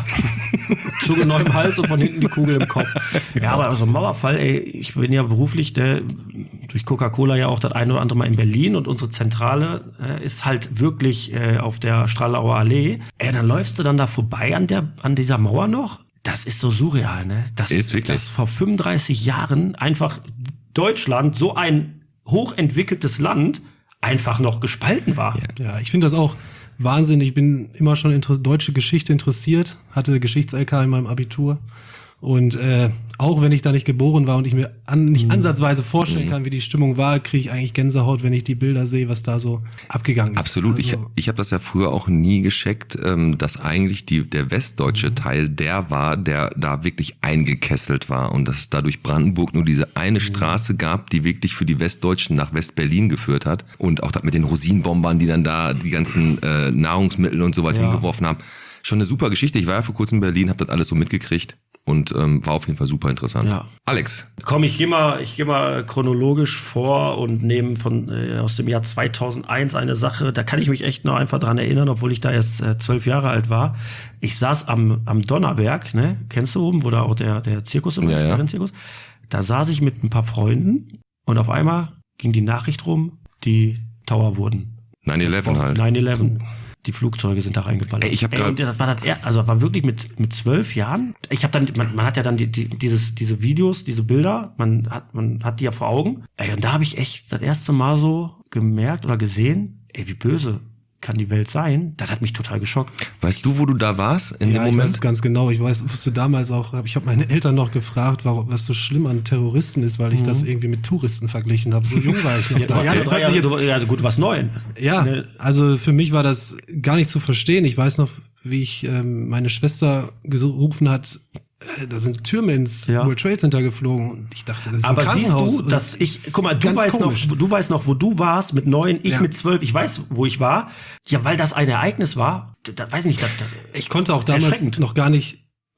Zugenau im Hals und von hinten die Kugel im Kopf. Ja, aber so ein Mauerfall, ey, ich bin ja beruflich der, durch Coca-Cola ja auch das eine oder andere Mal in Berlin und unsere Zentrale äh, ist halt wirklich äh, auf der Stralauer Allee. Ey, dann läufst du dann da vorbei an der, an dieser Mauer noch. Das ist so surreal, ne? Das Ist wirklich. Dass vor fünfunddreißig Jahren einfach Deutschland, so ein hochentwickeltes Land, einfach noch gespalten war. Ja, ich finde das auch Wahnsinn. Ich bin immer schon in deutsche Geschichte interessiert, hatte Geschichts-L K in meinem Abitur. Und äh, auch wenn ich da nicht geboren war und ich mir an, nicht ansatzweise vorstellen kann, wie die Stimmung war, kriege ich eigentlich Gänsehaut, wenn ich die Bilder sehe, was da so abgegangen ist. Absolut. Ich, Also, ich habe das ja früher auch nie gescheckt, ähm, dass eigentlich die, der westdeutsche Teil der war, der da wirklich eingekesselt war und dass es da durch Brandenburg nur diese eine Straße gab, die wirklich für die Westdeutschen nach West-Berlin geführt hat. Und auch das mit den Rosinenbombern, die dann da die ganzen äh, Nahrungsmittel und so weiter Ja. hingeworfen haben. Schon eine super Geschichte. Ich war ja vor kurzem in Berlin, habe das alles so mitgekriegt und ähm, war auf jeden Fall super interessant. Ja. Alex, Komm, ich gehe mal, ich gehe mal chronologisch vor und nehme von äh, aus dem Jahr zweitausendeins eine Sache. Da kann ich mich echt noch einfach dran erinnern, obwohl ich da erst äh, zwölf Jahre alt war. Ich saß am am Donnerberg, ne? Kennst du oben, wo da auch der der Zirkus immer Ja, ist, ja. der Zirkus? Da saß ich mit ein paar Freunden und auf einmal ging die Nachricht rum, die Tower wurden. neun elf halt. neun elf. Die Flugzeuge sind da reingeballert. Ey, ich hab Ey, grad- und das war das, er- also das war wirklich mit mit zwölf Jahren. Ich habe dann, man, man hat ja dann die, die, dieses diese Videos, diese Bilder, man hat man hat die ja vor Augen. Ey, und da habe ich echt das erste Mal so gemerkt oder gesehen, ey, wie böse kann die Welt sein? Das hat mich total geschockt. Weißt du, wo du da warst in ja, dem ich Moment? weiß es ganz genau. Ich weiß, wusste damals auch, ich habe meine Eltern noch gefragt, warum, was so schlimm an Terroristen ist, weil ich das irgendwie mit Touristen verglichen habe. So jung war ich noch. da. Ja, das hat sich jetzt, du, ja, gut, was Neuen. ja, Ne? also für mich war das gar nicht zu verstehen. Ich weiß noch, wie ich ähm, meine Schwester gerufen hat, äh, da sind Türme ins Ja. World Trade Center geflogen und ich dachte, das ist Aber ein siehst Krankenhaus. du, Und dass ich, guck mal, du ganz weißt noch, komisch. du weißt noch, wo du warst mit neun, ich Ja. mit zwölf, ich weiß, wo ich war. Ja, weil das ein Ereignis war. Da, weiß nicht, das, das, Ich konnte auch damals Erschreckend. noch gar nicht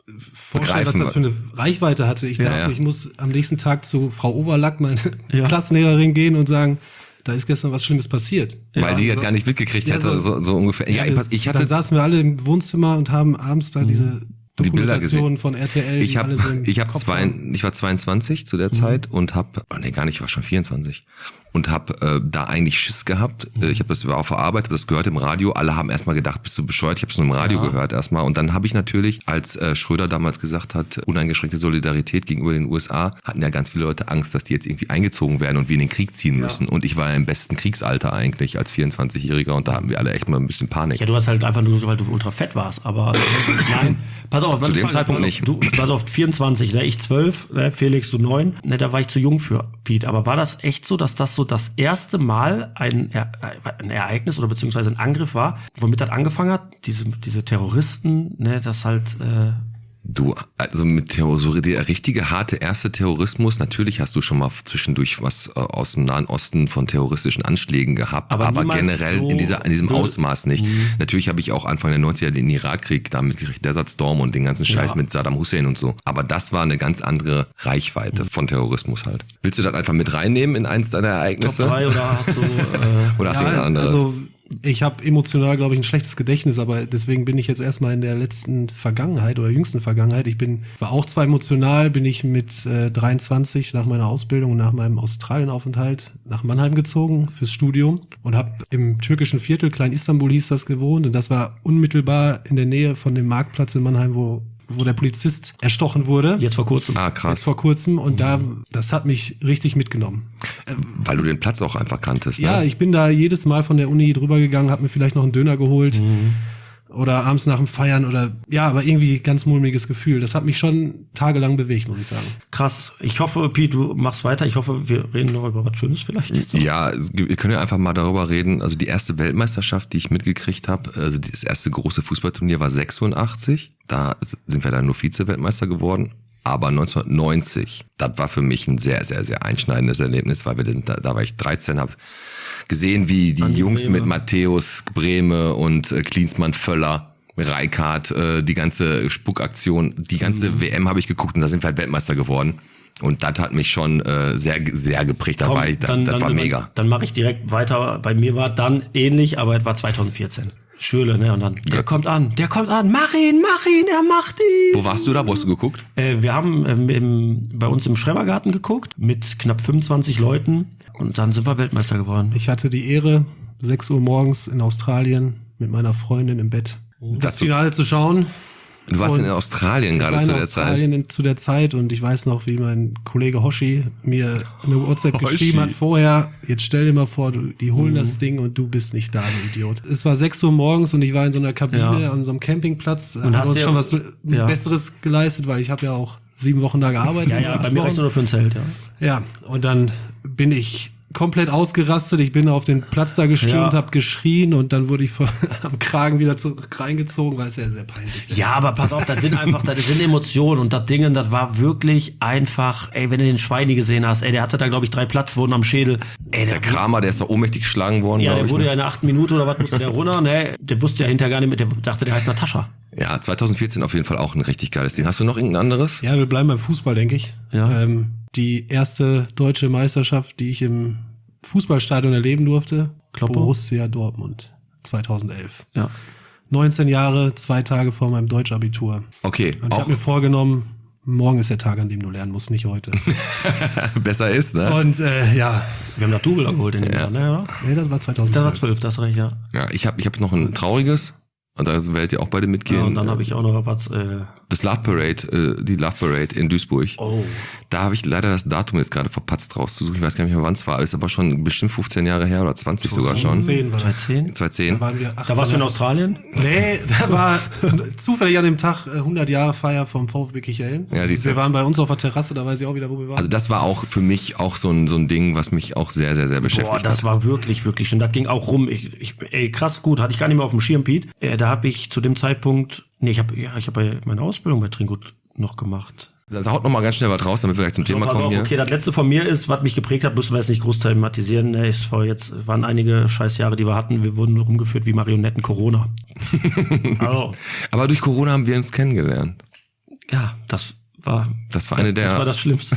vorstellen, was begreifen. das für eine Reichweite hatte. Ich Ja, dachte, ja. ich muss am nächsten Tag zu Frau Overlack, meine Ja. Klassenlehrerin, gehen und sagen, da ist gestern was Schlimmes passiert. Weil die so- das gar nicht mitgekriegt Ja, hätte, so- so, so ungefähr. Ja, ich, ich dann hatte saßen wir alle im Wohnzimmer und haben abends da diese Die Bilder Dokumentationen gesehen. von R T L, Ich die habe alle so im ich habe Kopf zwei, haben. ich war zweiundzwanzig zu der Zeit und habe oh nee, gar nicht, ich war schon vierundzwanzig und habe äh, da eigentlich Schiss gehabt. Äh, Ich habe das war auf der Arbeit, habe das gehört im Radio. Alle haben erstmal gedacht, bist du bescheuert? Ich habe es nur im Radio Ja. gehört erstmal und dann habe ich natürlich, als äh, Schröder damals gesagt hat, uneingeschränkte Solidarität gegenüber den U S A, hatten ja ganz viele Leute Angst, dass die jetzt irgendwie eingezogen werden und wir in den Krieg ziehen müssen. Und ich war ja im besten Kriegsalter eigentlich als vierundzwanzigjähriger und da hatten wir alle echt mal ein bisschen Panik. Ja, du hast halt einfach nur, weil du ultra fett warst, aber nein, pass auf. Zu dem pass auf, Zeitpunkt pass nicht. auf, Du, pass auf, vierundzwanzig, ne, ich zwölf, ne, Felix, du neun, ne, da war ich zu jung für Pete. Aber war das echt so, dass das so das erste Mal ein, Er- ein Ereignis oder beziehungsweise ein Angriff war, womit das angefangen hat? Diese, diese Terroristen, ne, das halt, äh, Du, also mit Terror, so der richtige harte erste Terrorismus, natürlich hast du schon mal zwischendurch was äh, aus dem Nahen Osten von terroristischen Anschlägen gehabt, Aber aber, niemals generell so in dieser in diesem bö- Ausmaß nicht. Natürlich habe ich auch Anfang der neunziger den Irakkrieg da mitgekriegt, Desert Storm und den ganzen Scheiß Ja. mit Saddam Hussein und so. Aber das war eine ganz andere Reichweite von Terrorismus halt. Willst du das einfach mit reinnehmen in eins deiner Top Ereignisse? drei oder hast du, äh, Oder hast du Ja, irgendwas anderes? also ich habe emotional, glaube ich, ein schlechtes Gedächtnis, aber deswegen bin ich jetzt erstmal in der letzten Vergangenheit oder jüngsten Vergangenheit. Ich bin, war auch zwar emotional, bin ich mit äh, dreiundzwanzig nach meiner Ausbildung und nach meinem Australienaufenthalt nach Mannheim gezogen fürs Studium und habe im türkischen Viertel, Klein Istanbul hieß das, gewohnt und das war unmittelbar in der Nähe von dem Marktplatz in Mannheim, wo wo der Polizist erstochen wurde. jetzt vor kurzem? ah, Jetzt krass. vor kurzem und da, das hat mich richtig mitgenommen. Weil du den Platz auch einfach kanntest. Ne? Ja, ich bin da jedes Mal von der Uni drüber gegangen, habe mir vielleicht noch einen Döner geholt oder abends nach dem Feiern oder ja, aber irgendwie ganz mulmiges Gefühl. Das hat mich schon tagelang bewegt, muss ich sagen. Krass. Ich hoffe, Pete, du machst weiter. Ich hoffe, wir reden noch über was Schönes vielleicht. Ja, wir können ja einfach mal darüber reden. Also die erste Weltmeisterschaft, die ich mitgekriegt habe, also das erste große Fußballturnier war sechsundachtzig. Da sind wir dann nur Vize-Weltmeister geworden. Aber neunzehnhundertneunzig, das war für mich ein sehr, sehr, sehr einschneidendes Erlebnis, weil wir sind, da, da war ich dreizehn, habe gesehen, wie die Andi Jungs Brehme. mit Matthäus Brehme und äh, Klinsmann Völler, Reichardt, äh, die ganze Spuckaktion, die ganze Mhm. W M habe ich geguckt und da sind wir halt Weltmeister geworden. Und das hat mich schon äh, sehr, sehr geprägt. Das Komm, war, ich, das, das war mega. Dann mache ich direkt weiter. Bei mir war dann ähnlich, aber es war zweitausendvierzehn. Schöle, ne? Und dann, der Götze. kommt an, der kommt an, mach ihn, mach ihn, er macht ihn. Wo warst du da? Wo hast du geguckt? Äh, wir haben ähm, im, bei uns im Schrebergarten geguckt mit knapp fünfundzwanzig Leuten und dann sind wir Weltmeister geworden. Ich hatte die Ehre, sechs Uhr morgens in Australien mit meiner Freundin im Bett das du- Finale zu schauen. Du warst Und in Australien Ich gerade war in zu der Zeit. Australien in, zu der Zeit und ich weiß noch, wie mein Kollege Hoshi mir eine WhatsApp Hoshi. geschrieben hat vorher, jetzt stell dir mal vor, du, die holen Mhm. das Ding und du bist nicht da, du Idiot. Es war sechs Uhr morgens und ich war in so einer Kabine Ja. an so einem Campingplatz. Da Und haben hast wir uns dir- schon was ja. Besseres geleistet, weil ich habe ja auch sieben Wochen da gearbeitet. Ja, ja, oder bei acht mir Wochen. reicht nur für ein Zelt, ja. Ja, und dann bin ich komplett ausgerastet. Ich bin auf den Platz da gestürmt, Ja. habe geschrien und dann wurde ich von, am Kragen wieder zurück reingezogen, weil es ja sehr peinlich ist. Ja, aber pass auf, das sind einfach, das sind Emotionen und das Ding, das war wirklich einfach, ey, wenn du den Schweini gesehen hast, ey, der hatte da, glaube ich, drei Platzwunden am Schädel. Ey, Der Kramer, der ist da ohnmächtig geschlagen worden, Ja, glaube der ich. wurde ja Ne? in der achten Minute oder was musste der runter, ne? Der wusste ja hinterher gar nicht mehr, der dachte, der heißt Natascha. Ja, zweitausendvierzehn auf jeden Fall auch ein richtig geiles Ding. Hast du noch irgendein anderes? Ja, wir bleiben beim Fußball, denke ich. Ja. Ähm, die erste deutsche Meisterschaft, die ich im Fußballstadion erleben durfte, Kloppo? Borussia Dortmund zweitausendelf. Ja. neunzehn Jahre, zwei Tage vor meinem Deutschabitur. Okay, Und ich auch habe mir vorgenommen, morgen ist der Tag, an dem du lernen musst, nicht heute. besser ist, ne? Und äh, ja, Wir haben das Double geholt in dem Jahr, ne? Oder? nee, das war Das war zweitausendzwölf. zwölf, das recht, ja. Ja, ich habe ich hab noch ein trauriges. Und da werdet ihr auch beide mitgehen. ja und dann habe ich auch noch was, äh, Das Love Parade, äh, die Love Parade in Duisburg. oh. Da habe ich leider das Datum jetzt gerade verpatzt rauszusuchen. Ich weiß gar nicht mehr, wann es war. Ist aber schon bestimmt fünfzehn Jahre her oder zwanzig sogar schon. zehn war das. zweitausendzehn? zweitausendzehn. Da waren wir achtzehn. Da warst du in Australien? Nee, da war zufällig an dem Tag äh, hundert Jahre Feier vom VfB Kichellen. Ja, siehst du. Wir waren bei uns auf der Terrasse, da weiß ich auch wieder, wo wir waren. Also das war auch für mich auch so ein, so ein Ding, was mich auch sehr, sehr, sehr beschäftigt Boah, das hat. war wirklich, wirklich schön. Das ging auch rum. Ich, ich, ey, krass gut, hatte ich gar nicht mehr auf dem Schirm, Piet. Äh, da habe ich zu dem Zeitpunkt, nee, ich habe ja, ich hab bei meine Ausbildung bei Tringut noch gemacht. Also haut noch mal ganz schnell was raus, damit wir gleich zum Thema So, pass kommen auf, hier. okay, das letzte von mir ist, was mich geprägt hat, müssen wir jetzt nicht groß thematisieren. Ne, ist vor jetzt waren einige Scheißjahre, die wir hatten. Wir wurden rumgeführt wie Marionetten Corona. Also, Aber durch Corona haben wir uns kennengelernt. ja, das war, Das war eine der- das war das Schlimmste.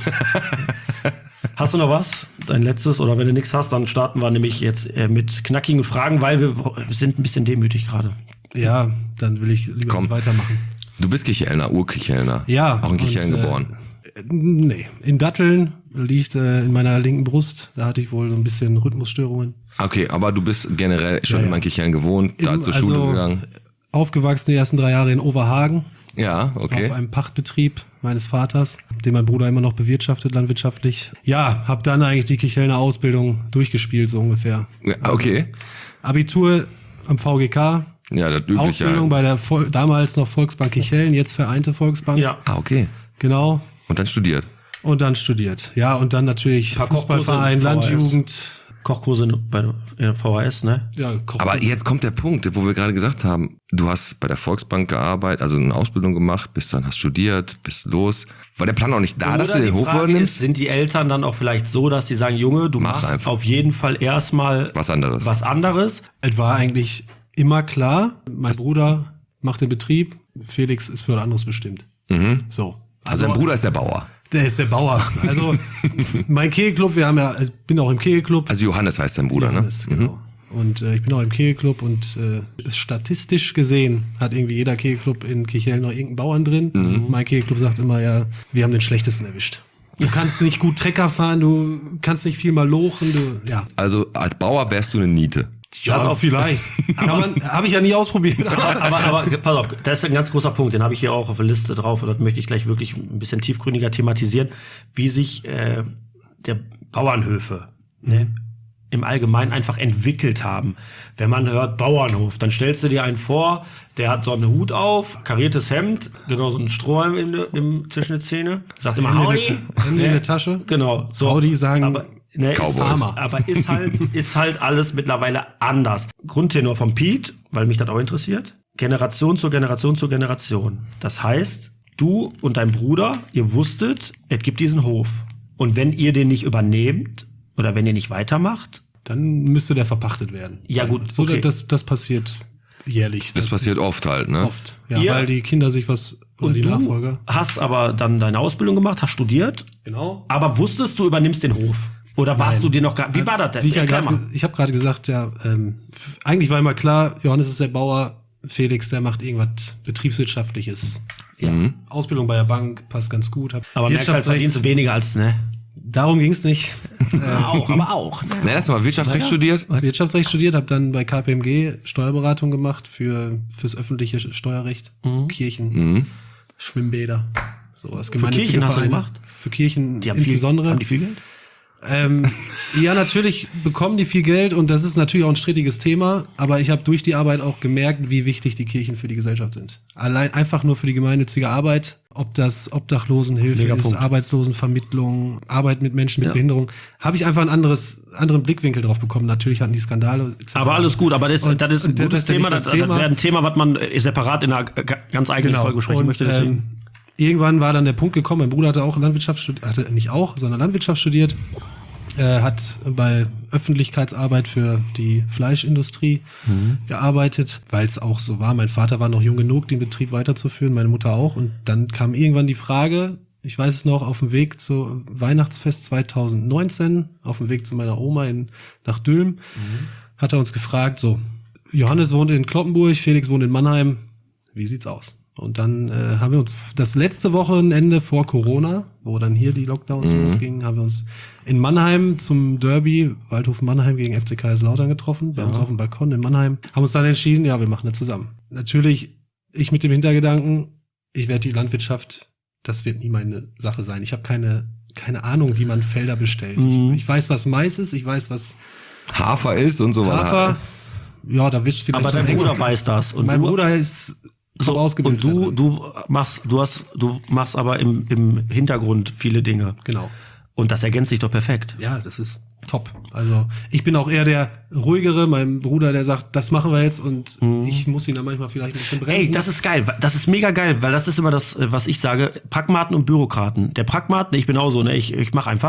Hast du noch was? Dein letztes? Oder wenn du nichts hast, dann starten wir nämlich jetzt äh, mit knackigen Fragen, weil wir, wir sind ein bisschen demütig gerade. Ja, dann will ich lieber Komm. nicht weitermachen. Du bist Kichelner, Urkichelner. Ja. Auch in Kicheln und, äh, geboren. Nee, in Datteln liegt äh, in meiner linken Brust. Da hatte ich wohl so ein bisschen Rhythmusstörungen. Okay, aber du bist generell schon Ja, ja. immer in Kicheln gewohnt, da Im- zur Schule also, gegangen. Aufgewachsen die ersten drei Jahre in Oberhagen. Ja, okay. Auf einem Pachtbetrieb meines Vaters, den mein Bruder immer noch bewirtschaftet landwirtschaftlich. Ja, hab dann eigentlich die Kichelner Ausbildung durchgespielt, so ungefähr. Ja, okay. Abitur am V G K, Ja, das übliche. Ausbildung bei der Vol- damals noch Volksbank Kicheln, jetzt Vereinte Volksbank. Ja. Ah, okay. Genau. Und dann studiert. Und dann studiert. Ja, und dann natürlich Paar Kochkurse Fußballverein, im V H S. Landjugend. Kochkurse bei der V H S, ne? Ja, Koch Aber jetzt kommt der Punkt, wo wir gerade gesagt haben, du hast bei der Volksbank gearbeitet, also eine Ausbildung gemacht, bist dann, hast studiert, bist los. War der Plan auch nicht da, dass Oder du den die Hochbau Frage ist, nimmst? sind die Eltern dann auch vielleicht so, dass die sagen, Junge, du Mach machst einfach. auf jeden Fall erstmal Was anderes. was anderes. Es war eigentlich immer klar, mein Bruder macht den Betrieb, Felix ist für was anderes bestimmt. Mhm. So. Also dein Bruder ist der Bauer. Der ist der Bauer. Also mein Kegelclub, wir haben ja, ich bin auch im Kegelclub. Also Johannes heißt dein Bruder, Johannes, ne? genau. Und äh, ich bin auch im Kegelclub und äh, statistisch gesehen hat irgendwie jeder Kegelclub in Kicheln noch irgendeinen Bauern drin. Mhm. Mein Kegelclub sagt immer, ja, wir haben den schlechtesten erwischt. Du kannst nicht gut Trecker fahren, du kannst nicht viel mal lochen, du, ja. Also als Bauer wärst du eine Niete. Ja, Pass auf. vielleicht. Kann man, habe ich ja nie ausprobiert. aber, aber pass auf, das ist ein ganz großer Punkt, den habe ich hier auch auf der Liste drauf und das möchte ich gleich wirklich ein bisschen tiefgründiger thematisieren, wie sich äh, der Bauernhöfe ne, im Allgemeinen einfach entwickelt haben. Wenn man hört Bauernhof, dann stellst du dir einen vor, der hat so einen Hut auf, kariertes Hemd, genau so einen Strohhalm im, im, zwischen die Zähne, sagt immer Hände in Howdy. der- Hände in Ne? der Tasche. Genau. So. Howdy sagen aber, ne, Cowboys. Farmer. aber ist halt, ist halt alles mittlerweile anders. Grundtenor vom Pete, weil mich das auch interessiert. Generation zu Generation zu Generation. Das heißt, du und dein Bruder, ihr wusstet, es gibt diesen Hof. Und wenn ihr den nicht übernehmt oder wenn ihr nicht weitermacht, Dann müsste der verpachtet werden. Ja, gut, So, okay. das, das passiert jährlich. Das passiert oft halt, ne? oft. Ja, Ihr- weil die Kinder sich was, oder und die du Nachfolger. hast aber dann deine Ausbildung gemacht, hast studiert, Genau. aber wusstest du übernimmst den Hof? Oder warst Nein. du dir noch gar, wie war das denn? Wie ich ja Erklär grad, mal. ge- ich habe gerade gesagt, ja, ähm, f- eigentlich war immer klar, Johannes ist der Bauer, Felix, der macht irgendwas Betriebswirtschaftliches. Mhm. Ausbildung bei der Bank passt ganz gut. Hab Aber merkst halt, verdienst du weniger als, ne? Darum ging's nicht. Ja, auch, aber auch. Ne? Na, lass mal Wirtschaftsrecht studiert. Wirtschaftsrecht studiert, habe dann bei K P M G Steuerberatung gemacht für fürs öffentliche Steuerrecht, Kirchen, Mhm. Schwimmbäder, sowas. Für Kirchen hast du gemacht? Für Kirchen Die haben insbesondere. Viel, haben die viel Geld? Ähm, ja, natürlich bekommen die viel Geld und das ist natürlich auch ein strittiges Thema, aber ich habe durch die Arbeit auch gemerkt, wie wichtig die Kirchen für die Gesellschaft sind. Allein einfach nur für die gemeinnützige Arbeit, ob das Obdachlosenhilfe Mega ist, Punkt. Arbeitslosenvermittlung, Arbeit mit Menschen mit Ja. Behinderung, habe ich einfach einen anderes, anderen Blickwinkel drauf bekommen. Natürlich hatten die Skandale et cetera. Aber alles gut, aber das, Und- das ist ein und das gutes ist ja Thema. nicht Das, das das Thema. wäre ein Thema, was man äh, separat in einer g- ganz eigenen Folge besprechen Und, möchte. Deswegen. ähm, irgendwann war dann der Punkt gekommen, mein Bruder hatte auch Landwirtschaft studiert, hatte nicht auch, sondern Landwirtschaft studiert, äh, hat bei Öffentlichkeitsarbeit für die Fleischindustrie gearbeitet, weil es auch so war. Mein Vater war noch jung genug, den Betrieb weiterzuführen, meine Mutter auch. Und dann kam irgendwann die Frage, ich weiß es noch, auf dem Weg zu Weihnachtsfest zwanzig neunzehn, auf dem Weg zu meiner Oma in, nach Dülmen, hat er uns gefragt, so, Johannes wohnt in Kloppenburg, Felix wohnt in Mannheim, wie sieht's aus? Und dann äh, haben wir uns das letzte Wochenende vor Corona, wo dann hier die Lockdowns losgingen, haben wir uns in Mannheim zum Derby, Waldhof Mannheim gegen F C Kaiserslautern getroffen, bei uns auf dem Balkon in Mannheim, haben uns dann entschieden, ja, wir machen das zusammen. Natürlich, ich mit dem Hintergedanken, ich werde die Landwirtschaft, das wird nie meine Sache sein. Ich habe keine, keine Ahnung, wie man Felder bestellt. Mhm. Ich, ich weiß, was Mais ist, ich weiß, was Hafer ist und so Hafer, ja, da wischt vielleicht aber dein ein Bruder Henkel. weiß das. Und Mein du, Bruder ist so, ausgebildet. und du, darin. du machst, du hast, du machst aber im, im Hintergrund viele Dinge. Genau. Und das ergänzt sich doch perfekt. Ja, das ist top. Also ich bin auch eher der ruhigere, mein Bruder, der sagt, das machen wir jetzt und ich muss ihn dann manchmal vielleicht ein bisschen bremsen. Ey, das ist geil. Das ist mega geil, weil das ist immer das, was ich sage. Pragmaten und Bürokraten. Der Pragmaten, ich bin auch so, ne, ich, ich mache einfach.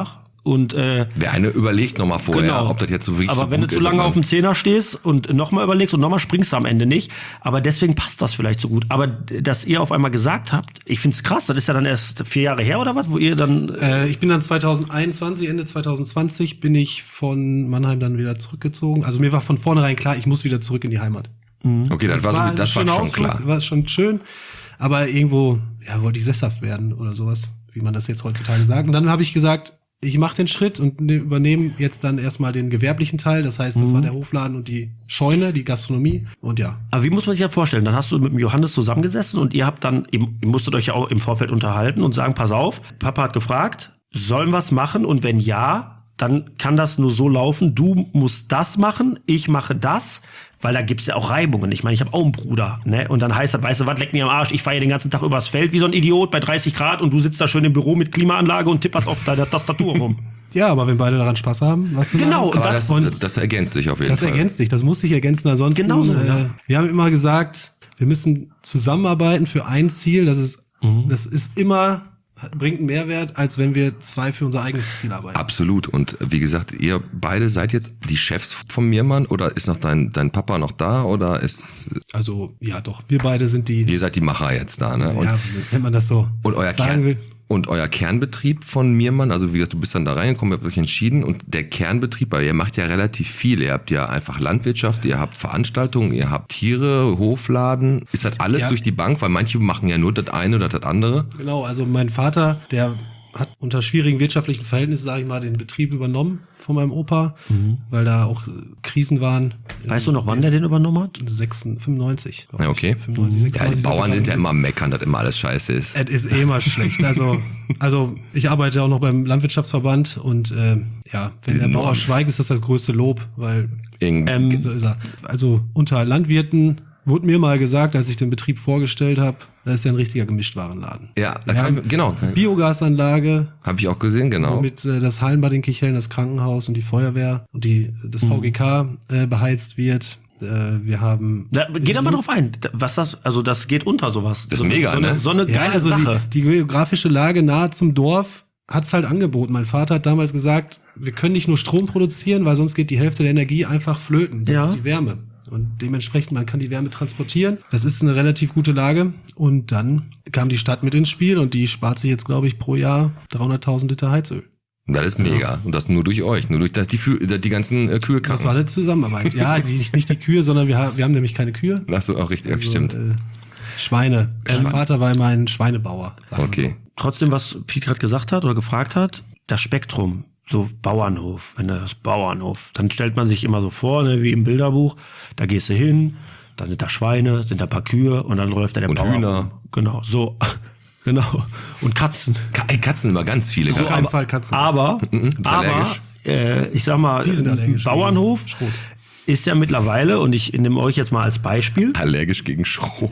Und äh, Der eine überlegt nochmal vorher, genau. ob das jetzt so wirklich Aber so wenn gut du zu ist, lange ob man- auf dem Zehner stehst und nochmal überlegst und nochmal springst du am Ende nicht. Aber deswegen passt das vielleicht so gut. Aber dass ihr auf einmal gesagt habt, ich find's krass, das ist ja dann erst vier Jahre her oder was, wo ihr dann... Äh, ich bin dann zwanzig einundzwanzig, Ende zwanzig zwanzig, bin ich von Mannheim dann wieder zurückgezogen. Also mir war von vornherein klar, ich muss wieder zurück in die Heimat. Okay, das, war, so, ein das war schöner schon Ausflug, klar. War schon schön, aber irgendwo ja, wollte ich sesshaft werden oder sowas, wie man das jetzt heutzutage sagt. Und dann habe ich gesagt, ich mache den Schritt und ne, übernehme jetzt dann erstmal den gewerblichen Teil. Das heißt, das Mhm. war der Hofladen und die Scheune, die Gastronomie. Und ja, Aber wie muss man sich das vorstellen? Dann hast du mit dem Johannes zusammengesessen und ihr habt dann, ihr musstet euch ja auch im Vorfeld unterhalten und sagen, pass auf, Papa hat gefragt, sollen wir es machen? Und wenn ja, dann kann das nur so laufen, du musst das machen, ich mache das. Weil da gibt's ja auch Reibungen. Ich meine, ich habe auch einen Bruder. Ne? Und dann heißt das, weißt du was, leck mir am Arsch, ich fahre den ganzen Tag übers Feld wie so ein Idiot bei dreißig Grad und du sitzt da schön im Büro mit Klimaanlage und tipperst auf deiner Tastatur rum. ja, aber wenn beide daran Spaß haben, was zu Genau, sagen, Aber das- das, und- das, das ergänzt sich auf jeden das Fall. ergänzt sich, das muss sich ergänzen. Ansonsten, Genau so, äh, ja. wir haben immer gesagt, wir müssen zusammenarbeiten für ein Ziel. Das ist, Mhm. das ist immer, bringt einen Mehrwert, als wenn wir zwei für unser eigenes Ziel arbeiten. Absolut. Und wie gesagt, ihr beide seid jetzt die Chefs von Mirmann oder ist noch dein, dein Papa noch da oder ist, Also, ja, doch, wir beide sind die, ihr seid die Macher jetzt da, ne? Und, ja, wenn man das so und euer sagen Kern, will. und euer Kernbetrieb von Mirmann, also wie gesagt, du bist dann da reingekommen, ihr habt euch entschieden und der Kernbetrieb, weil ihr macht ja relativ viel. Ihr habt ja einfach Landwirtschaft, ihr habt Veranstaltungen, ihr habt Tiere, Hofladen. Ist das alles Ja. durch die Bank? Weil manche machen ja nur das eine oder das andere. Genau, also mein Vater, der hat unter schwierigen wirtschaftlichen Verhältnissen, sage ich mal, den Betrieb übernommen von meinem Opa, weil da auch äh, Krisen waren. Weißt du noch, wann der den übernommen hat? fünfundneunzig. glaub Ja, ich. okay. fünfundneunzig, Ja, die sechsundneunzig Bauern sind ja wir immer am meckern, dass immer alles scheiße ist. Es ist eh immer schlecht. Also, also ich arbeite auch noch beim Landwirtschaftsverband und äh, ja, wenn der Diesen Bauer Norden. schweigt, ist das das größte Lob, weil Irgend- Ähm, so ist er. Also unter Landwirten wurde mir mal gesagt, als ich den Betrieb vorgestellt habe, das ist ja ein richtiger Gemischtwarenladen. ja, da Wir kann haben ich, genau. Biogasanlage, Habe ich auch gesehen, genau. womit äh, das Hallenbad in Kichellen, das Krankenhaus und die Feuerwehr und die, das V G K äh, beheizt wird. Äh, wir haben Da, geh da mal drauf ein. Da- Was das, also das geht unter sowas. Das ist so, mega, so eine, ne? So eine Ja, geile also Sache. Die, die geografische Lage nahe zum Dorf hat's halt angeboten. Mein Vater hat damals gesagt, wir können nicht nur Strom produzieren, weil sonst geht die Hälfte der Energie einfach flöten. Das Ja. ist die Wärme. Und dementsprechend, man kann die Wärme transportieren. Das ist eine relativ gute Lage. Und dann kam die Stadt mit ins Spiel und die spart sich jetzt, glaube ich, pro Jahr dreihunderttausend Liter Heizöl. Das ist mega. Und das nur durch euch, nur durch die, die, die ganzen äh, Kühe. Das war eine Zusammenarbeit. Ja, die, nicht die Kühe, sondern wir, ha- wir haben nämlich keine Kühe. Ach so, auch richtig, ja, Also, stimmt. Äh, Schweine. Mein Vater war immer ein Schweinebauer. sagen wir Okay. Trotzdem, was Piet gerade gesagt hat oder gefragt hat, das Spektrum, so Bauernhof, wenn du das Bauernhof, dann stellt man sich immer so vor, ne, wie im Bilderbuch, da gehst du hin, dann sind da Schweine, sind da ein paar Kühe und dann läuft da der Und Bauer Hühner. rum. Genau, so, genau. Und Katzen. Ka- ey, Katzen immer ganz viele. Auf Katzen. keinen Fall Katzen. Aber, bist aber allergisch. äh, ich sag mal, Die sind ein allergisch Bauernhof gegen Schrot. ist ja mittlerweile, und ich nehme euch jetzt mal als Beispiel, Allergisch gegen Schrot.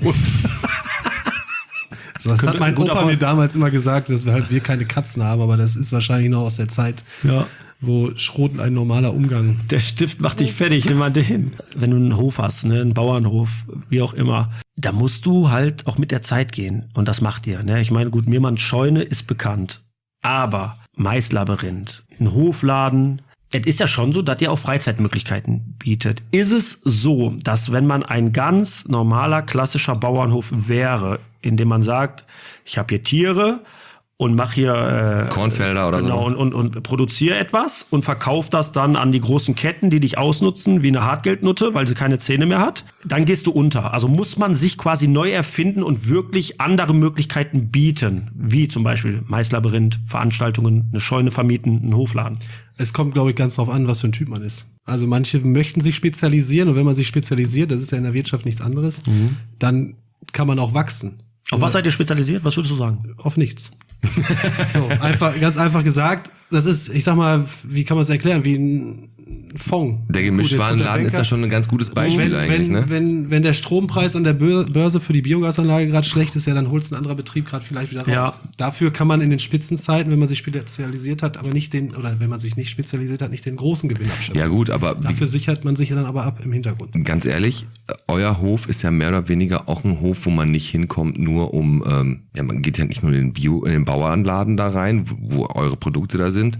So, das Könnte hat mein ein guter Opa Fall- mir damals immer gesagt, dass wir halt wir keine Katzen haben, aber das ist wahrscheinlich noch aus der Zeit, ja. wo Schrot ein normaler Umgang. Der Stift macht dich fertig, nimm mal den. Wenn du einen Hof hast, ne, einen Bauernhof, wie auch immer, da musst du halt auch mit der Zeit gehen. Und das macht ihr. Ne? Ich meine, gut, Mirmanns Scheune ist bekannt. Aber Maislabyrinth, ein Hofladen, es ist ja schon so, dass ihr auch Freizeitmöglichkeiten bietet. Ist es so, dass wenn man ein ganz normaler, klassischer Bauernhof wäre, in dem man sagt, ich habe hier Tiere und mache hier äh, Kornfelder oder genau, so. und, und, und produziere etwas und verkaufe das dann an die großen Ketten, die dich ausnutzen, wie eine Hartgeldnutte, weil sie keine Zähne mehr hat, dann gehst du unter. Also muss man sich quasi neu erfinden und wirklich andere Möglichkeiten bieten, wie zum Beispiel Maislabyrinth, Veranstaltungen, eine Scheune vermieten, einen Hofladen. Es kommt, glaube ich, ganz drauf an, was für ein Typ man ist. Also manche möchten sich spezialisieren und wenn man sich spezialisiert, das ist ja in der Wirtschaft nichts anderes, dann kann man auch wachsen. Auf was seid ihr spezialisiert? Was würdest du sagen? Auf nichts. So, einfach, ganz einfach gesagt, das ist, ich sag mal, wie kann man es erklären, wie ein Fonds. Der Gut, Gemischtwarenladen jetzt ist da schon ein ganz gutes Beispiel wenn, eigentlich, wenn, ne? wenn, wenn der Strompreis an der Bör- Börse für die Biogasanlage gerade schlecht ist, ja, dann holst ein anderer Betrieb gerade vielleicht wieder raus. Ja. Dafür kann man in den Spitzenzeiten, wenn man sich spezialisiert hat, aber nicht den, oder wenn man sich nicht spezialisiert hat, nicht den großen Gewinn abschöpfen. Ja gut, aber wie, Dafür sichert man sich dann aber ab im Hintergrund. ganz ehrlich, äh, euer Hof ist ja mehr oder weniger auch ein Hof, wo man nicht hinkommt, nur um, ähm, ja, man geht ja nicht nur in den Bio, in den Bauernladen da rein, wo, wo eure Produkte da sind,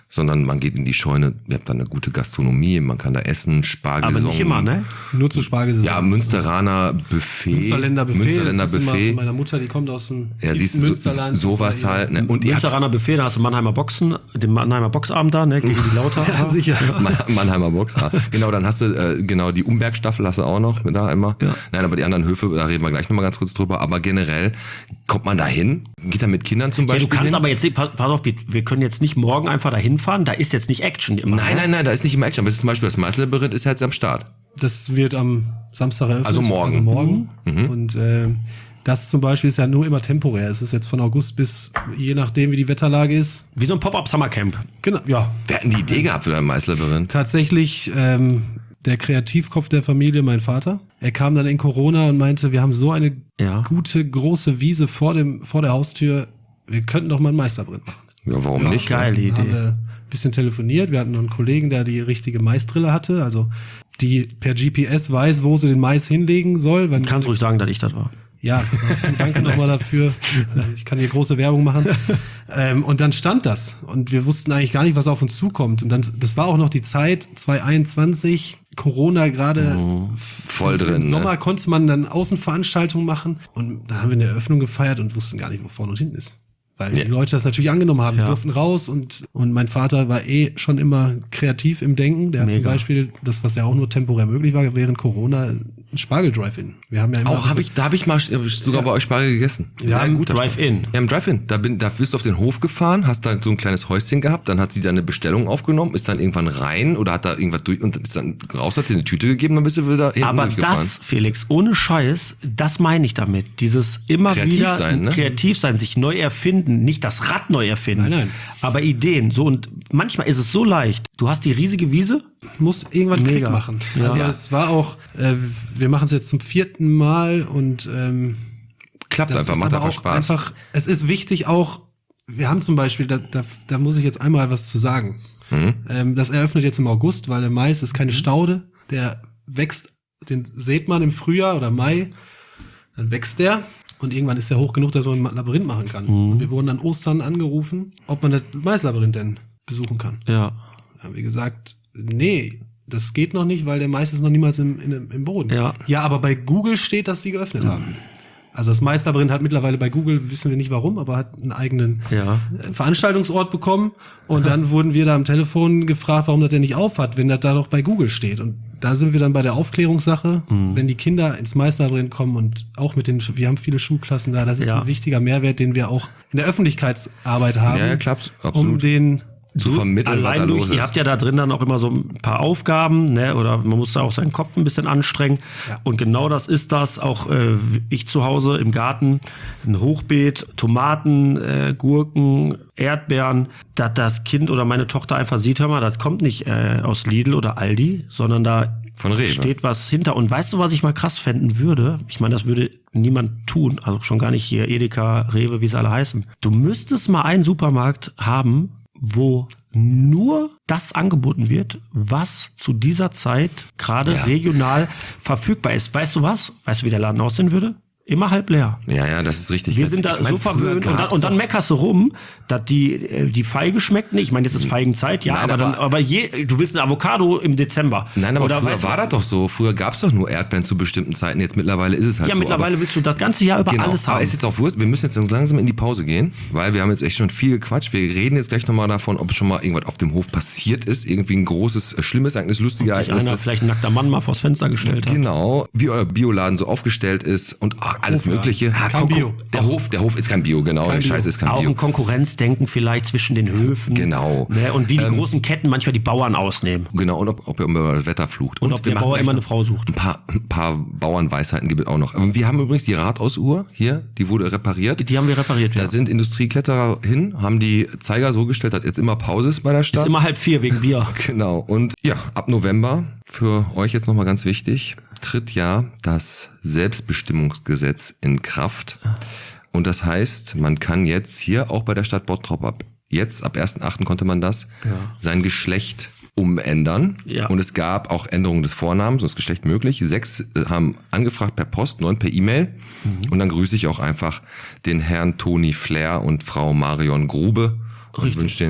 sondern man geht in die Scheune, ihr habt da eine gute Gastronomie, man kann da essen, Spargel. Aber nicht immer, ne? Nur zu Spargelsaison. Ja, Münsteraner Buffet. Münsterländer Buffet. Münsterländer das ist immer Buffet. von meiner Mutter, die kommt aus dem Ja, siehst du, so, Münsterland. sowas halt. Ne? Und ihr habt Münsteraner Buffet, da hast du Mannheimer Boxen, den Mannheimer Boxabend da, ne, gegen die Lauter. ja, sicher. Man- Mannheimer Box. Ah. Genau, dann hast du, äh, genau, die Umbergstaffel hast du auch noch mit da immer. Ja. Nein, aber die anderen Höfe, da reden wir gleich nochmal ganz kurz drüber. Aber generell, kommt man da hin? Geht da mit Kindern zum Ja, Beispiel du kannst hin? aber jetzt, nicht- pass, pass auf, wir können jetzt nicht morgen einfach da hinfahren, da ist jetzt nicht Action immer. Nein, ne? nein, nein, da ist nicht immer Action. Aber es ist zum Beispiel das Meißel-Labyrinth ist ja jetzt am Start. Das wird am Samstag eröffnet. Also morgen. Also morgen. Und äh, das zum Beispiel ist ja nur immer temporär. Es ist jetzt von August bis, je nachdem wie die Wetterlage ist. Wie so ein Pop-Up-Summercamp. Genau, ja. Wer hat denn die Idee gehabt für dein Meißel-Labyrinth? Tatsächlich ähm, der Kreativkopf der Familie, mein Vater. Er kam dann in Corona und meinte, wir haben so eine Ja. gute, große Wiese vor, dem, vor der Haustür. Wir könnten doch mal einen Meisterbrand machen. Ja, warum Ja, nicht? geil. Idee. Dann haben wir ein bisschen telefoniert. Wir hatten noch einen Kollegen, der die richtige Maisdrille hatte, also die per G P S weiß, wo sie den Mais hinlegen soll. Wenn Kannst ruhig sagen, dass ich das war. Ja, danke nochmal dafür. Ich kann hier große Werbung machen. Ähm, und dann stand das. Und wir wussten eigentlich gar nicht, was auf uns zukommt. Und dann, das war auch noch die Zeit, zwanzig einundzwanzig, Corona gerade Voll drin, Im ne? Sommer konnte man dann Außenveranstaltungen machen. Und dann haben wir eine Eröffnung gefeiert und wussten gar nicht, wo vorne und hinten ist. Weil Ja. die Leute das natürlich angenommen haben. Ja. Wir durften raus und, und mein Vater war eh schon immer kreativ im Denken. Der hat zum Mega. Beispiel, das was ja auch nur temporär möglich war, während Corona, ein Spargel-Drive-In. Wir haben ja immer Auch habe ich, da habe ich mal hab ich sogar bei euch Spargel gegessen. Ja, im Drive-In. Ja, im Drive-In. Da, bin, da bist du auf den Hof gefahren, hast da so ein kleines Häuschen gehabt, dann hat sie da eine Bestellung aufgenommen, ist dann irgendwann rein oder hat da irgendwas durch und ist dann raus, hat dir eine Tüte gegeben, dann bist du wieder hinten Aber durchgefahren. das, Felix, ohne Scheiß, das meine ich damit. Dieses immer Kreativ wieder sein, ne? kreativ sein, sich neu erfinden, nicht das Rad neu erfinden, Nein, nein. aber Ideen. So, und manchmal ist es so leicht. Du hast die riesige Wiese. muss irgendwann Klick Mega. machen. Ja. Also es war auch, äh, wir machen es jetzt zum vierten Mal und ähm, Klappt das einfach, ist macht aber einfach auch Spaß. einfach, es ist wichtig auch, wir haben zum Beispiel, da, da, da muss ich jetzt einmal was zu sagen. Mhm. Ähm, das eröffnet jetzt im August, weil der Mais ist keine Staude, der wächst, den sät man im Frühjahr oder Mai, dann wächst der und irgendwann ist der hoch genug, dass man ein Labyrinth machen kann. Und wir wurden an Ostern angerufen, ob man das Maislabyrinth denn besuchen kann. Ja. Da haben wir gesagt, nee, das geht noch nicht, weil der Mais ist noch niemals im, in, im Boden. Ja. ja, aber bei Google steht, dass sie geöffnet haben. Also das Maislabyrinth hat mittlerweile bei Google, wissen wir nicht warum, aber hat einen eigenen Ja. äh, Veranstaltungsort bekommen. Und dann wurden wir da am Telefon gefragt, warum das denn nicht auf hat, wenn das da doch bei Google steht. Und da sind wir dann bei der Aufklärungssache, wenn die Kinder ins Maislabyrinth kommen und auch mit den, wir haben viele Schulklassen da, das ist Ja. ein wichtiger Mehrwert, den wir auch in der Öffentlichkeitsarbeit haben. Ja, ja, klappt, Um absolut. den Zu vermitteln, was da Allein durch, los ihr ist. habt ja da drin dann auch immer so ein paar Aufgaben, ne? Oder man muss da auch seinen Kopf ein bisschen anstrengen. Ja. Und genau das ist das. Auch äh, ich zu Hause im Garten, ein Hochbeet, Tomaten, äh, Gurken, Erdbeeren, dass das Kind oder meine Tochter einfach sieht, hör mal, das kommt nicht äh, aus Lidl oder Aldi, sondern da Von Rewe. steht was hinter. Und weißt du, was ich mal krass fänden würde? Ich meine, das würde niemand tun, also schon gar nicht hier Edeka, Rewe, wie sie alle heißen. Du müsstest mal einen Supermarkt haben, wo nur das angeboten wird, was zu dieser Zeit gerade Ja. regional verfügbar ist. Weißt du was? Weißt du, wie der Laden aussehen würde? Immer halb leer. Ja, ja, das ist richtig. Wir Das- sind da ich mein, so früher verwöhnt und dann, gab's und dann doch- meckerst du rum, dass die, äh, die Feige schmeckt nicht. Ich meine, jetzt ist Feigenzeit, ja, Nein, aber, dann, aber- aber je, du willst ein Avocado im Dezember. Nein, aber Oder früher weißt du- war das doch so. Früher gab's doch nur Erdbeeren zu bestimmten Zeiten. Jetzt mittlerweile ist es halt Ja, so. mittlerweile aber, willst du das ganze Jahr über genau, alles aber haben. ist jetzt auch Wurst. Wir müssen jetzt langsam in die Pause gehen, weil wir haben jetzt echt schon viel gequatscht. Wir reden jetzt gleich nochmal davon, ob schon mal irgendwas auf dem Hof passiert ist. Irgendwie ein großes, äh, schlimmes Ereignis, lustige Sich Ereignisse. einer, vielleicht ein nackter Mann mal vors Fenster gestellt hat. Genau, wie euer Bioladen so aufgestellt ist und ach, alles Hofladen. Mögliche. Ja, kein Konkur- Bio. Der Hof, der Hof ist kein Bio, genau. Kein der Scheiß Bio. ist kein Auch Bio. ein Konkurrenzdenken vielleicht zwischen den Höfen. Genau. Ne, und wie die Ähm, großen Ketten manchmal die Bauern ausnehmen. Genau, und ob, ob ihr über das Wetter flucht. Und ob wir der machen Bauer gleich immer noch eine Frau sucht. Ein paar, ein paar Bauernweisheiten gibt es auch noch. Aber wir haben übrigens die Rathausuhr hier, die wurde repariert. Die haben wir repariert. Da Ja. sind Industriekletterer hin, haben die Zeiger so gestellt, dass jetzt immer Pause ist bei der Ist Stadt. immer halb vier wegen Bier. Genau. Und ja, ab November, für euch jetzt nochmal ganz wichtig, tritt ja das Selbstbestimmungsgesetz in Kraft. Und das heißt, man kann jetzt hier auch bei der Stadt Bottrop ab, jetzt ab ersten achten konnte man das, sein Geschlecht umändern. Ja. Und es gab auch Änderungen des Vornamens und das Geschlecht möglich. Sechs äh, haben angefragt per Post, neun per E-Mail. Mhm. Und dann grüße ich auch einfach den Herrn Toni Flair und Frau Marion Grube und Richtig. wünsche denen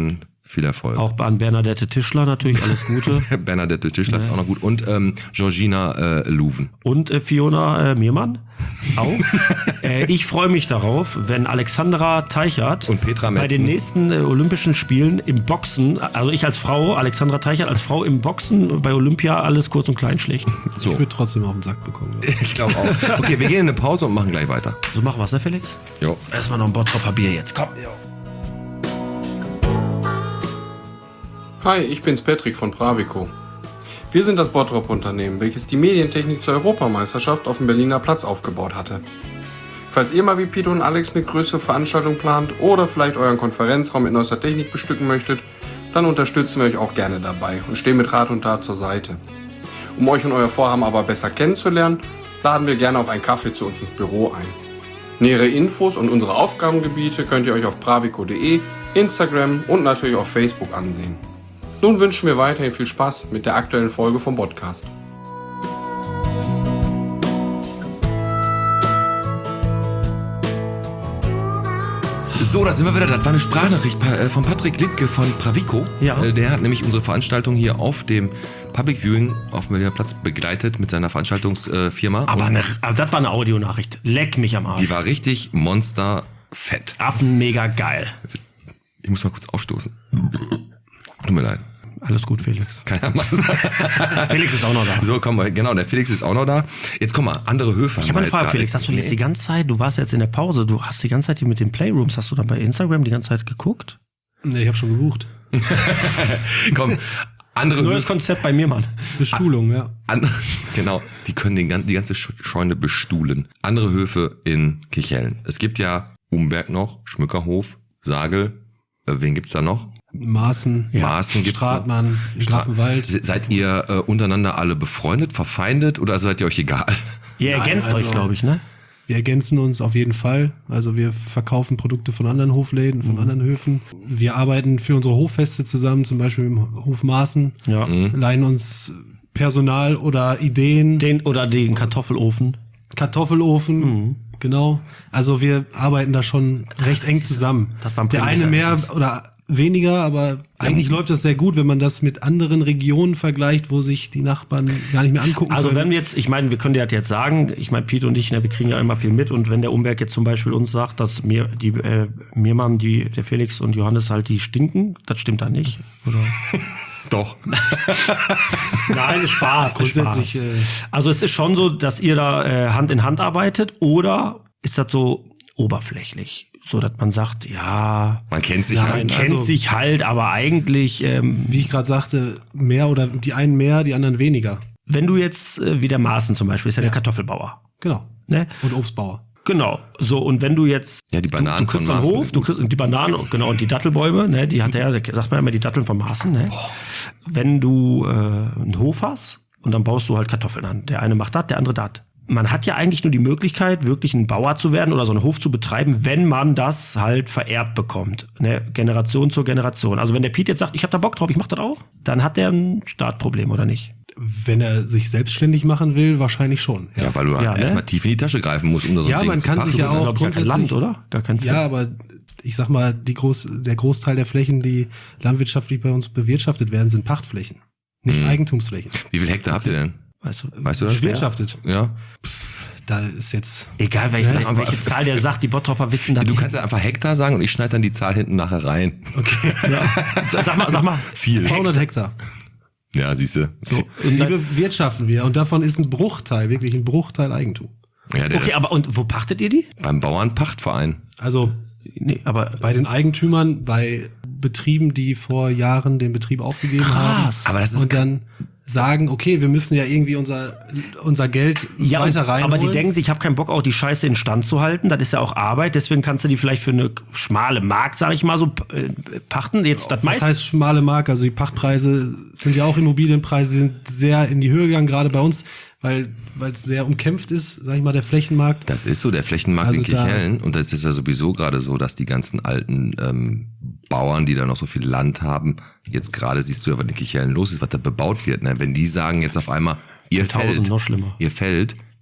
Viel Erfolg. Auch an Bernadette Tischler natürlich alles Gute. Bernadette Tischler ist auch noch gut. Und ähm, Georgina äh, Louven. Und äh, Fiona äh, Miermann auch. äh, ich freue mich darauf, wenn Alexandra Teichert Und Petra bei den Metzen. nächsten äh, Olympischen Spielen im Boxen, also ich als Frau, Alexandra Teichert als Frau im Boxen bei Olympia alles kurz und klein schlägt. So, Ich würde trotzdem auf den Sack bekommen. ich glaube auch. Okay, wir gehen in eine Pause und machen gleich weiter. So machen wir's, ne Felix? Jo. Erstmal noch ein Bottropper Bier jetzt, komm. Hi, ich bin's Patrick von Pravico. Wir sind das Bottrop-Unternehmen, welches die Medientechnik zur Europameisterschaft auf dem Berliner Platz aufgebaut hatte. Falls ihr mal wie Peter und Alex eine größere Veranstaltung plant oder vielleicht euren Konferenzraum mit neuester Technik bestücken möchtet, dann unterstützen wir euch auch gerne dabei und stehen mit Rat und Tat zur Seite. Um euch und euer Vorhaben aber besser kennenzulernen, laden wir gerne auf einen Kaffee zu uns ins Büro ein. Nähere Infos und unsere Aufgabengebiete könnt ihr euch auf pravico punkt de, Instagram und natürlich auf Facebook ansehen. Nun wünschen wir weiterhin viel Spaß mit der aktuellen Folge vom Podcast. So, da sind wir wieder. Das war eine Sprachnachricht äh, von Patrick Littke von Pravico. Ja. Äh, Der hat nämlich unsere Veranstaltung hier auf dem Public Viewing auf dem Berliner Platz begleitet mit seiner Veranstaltungsfirma. Aber, Und eine, aber das war eine Audionachricht. Leck mich am Arsch. die war richtig monsterfett. Affen mega geil. Ich muss mal kurz aufstoßen. Tut mir leid. Alles gut, Felix. Keiner mal sagen. Felix ist auch noch da. So, komm mal, genau, der Felix ist auch noch da. Jetzt komm mal, andere Höfe. Ich habe eine Frage, Felix. Hast du jetzt die ganze Zeit, du warst jetzt in der Pause, du hast die ganze Zeit hier mit den Playrooms, hast du dann bei Instagram die ganze Zeit geguckt? Nee, ich habe schon gebucht. Komm, andere Neues Höfe. Konzept bei mir, Mann. Bestuhlung, ja. An, genau, die können den, gan- die ganze Sch- Scheune bestuhlen. Andere Höfe in Kirchhellen. Es gibt ja Umberg noch, Schmückerhof, Sagel. Äh, wen gibt's da noch? Maaßen, Maßen gibt's noch. Stratmann, Grafenwald. Se- Seid ihr äh, untereinander alle befreundet, verfeindet oder seid ihr euch egal? Ihr ergänzt also- euch, glaube ich, ne? Wir ergänzen uns auf jeden Fall. Also wir verkaufen Produkte von anderen Hofläden, von anderen Höfen. Wir arbeiten für unsere Hoffeste zusammen, zum Beispiel im Hof Maaßen, Ja. leihen uns Personal oder Ideen, Den oder den Kartoffelofen. Kartoffelofen, Mhm. genau. Also wir arbeiten da schon recht eng zusammen. das war ein Der Preis eine mehr eigentlich. oder weniger, aber eigentlich läuft das sehr gut, wenn man das mit anderen Regionen vergleicht, wo sich die Nachbarn gar nicht mehr angucken Also können. wenn wir jetzt, ich meine, wir können dir das jetzt sagen, ich meine, Pete und ich, ne, wir kriegen ja immer viel mit und wenn der Umberg jetzt zum Beispiel uns sagt, dass mir die äh, Mirmann, die der Felix und Johannes halt die stinken, das stimmt dann nicht, oder? Doch. Nein, ist Spaß. ist Grundsätzlich, Spaß. äh, Also es ist schon so, dass ihr da äh, Hand in Hand arbeitet oder ist das so oberflächlich? So, dass man sagt, ja, Man kennt sich Nein, halt. man kennt also- sich halt, aber eigentlich, ähm, wie ich gerade sagte, mehr oder die einen mehr, die anderen weniger. wenn du jetzt, äh, wie der Maaßen zum Beispiel, ist ja, der Kartoffelbauer. Genau. Ne? Und Obstbauer. Genau. So, und wenn du jetzt. Ja, die Bananen du, du kriegst von einen Maaßen. Hof, du kriegst die Bananen, genau, und die Dattelbäume, ne, die hat er, da sagt man ja immer die Datteln von Maaßen, ne? Wenn du äh, einen Hof hast und dann baust du halt Kartoffeln an. Der eine macht das, der andere das. Man hat ja eigentlich nur die Möglichkeit, wirklich ein Bauer zu werden oder so einen Hof zu betreiben, wenn man das halt vererbt bekommt. Ne? Generation zur Generation. Also wenn der Piet jetzt sagt, ich habe da Bock drauf, ich mach das auch, dann hat der ein Startproblem, oder nicht? Wenn er sich selbstständig machen will, wahrscheinlich schon. Ja, weil du Ja, ne? erstmal tief in die Tasche greifen musst, um da so Ja, ein Ding man zu kann pachten. sich ja Du bist auch- Glaub ich, gar kein Land, grundsätzlich- oder? Gar kein Ja, aber ich sag mal, die Groß, der Großteil der Flächen, die landwirtschaftlich bei uns bewirtschaftet werden, sind Pachtflächen, nicht Mhm. Eigentumsflächen. Wie viel Hektar habt ihr denn? Weißt du, Weißt du das? Bewirtschaftet. Ja. Da ist jetzt egal, welche, Ja, aber- welche Zahl der sagt, die Bottropper wissen das Du nicht. kannst ja einfach Hektar sagen und ich schneide dann die Zahl hinten nachher rein. Ja. Sag mal, sag mal. Viel. zweihundert Hektar. Ja, siehst du. So, Die und dann, bewirtschaften wir und davon ist ein Bruchteil, wirklich ein Bruchteil Eigentum. Ja, der okay, ist aber und wo pachtet ihr die? beim Bauernpachtverein. Also Nee, aber bei den Eigentümern, bei Betrieben, die vor Jahren den Betrieb aufgegeben haben. Krass. Aber das ist und dann sagen, okay, wir müssen ja irgendwie unser, unser Geld ja, und, weiter rein. aber die denken sich, ich habe keinen Bock, auch die Scheiße in Stand zu halten. Das ist ja auch Arbeit. Deswegen kannst du die vielleicht für eine schmale Mark, sag ich mal, so äh, pachten. Jetzt das Was meiste. heißt schmale Mark? Also die Pachtpreise sind ja auch Immobilienpreise, sind sehr in die Höhe gegangen, gerade bei uns, weil weil es sehr umkämpft ist, sag ich mal, der Flächenmarkt. Das ist so, der Flächenmarkt Also in da- Kirchhellen. Und das ist ja sowieso gerade so, dass die ganzen alten ähm, Bauern, die da noch so viel Land haben, jetzt gerade siehst du ja, was in Kirchhellen los ist, was da bebaut wird. Ne? Wenn die sagen jetzt auf einmal, ihr Tausend Feld, noch schlimmer. ihr Feld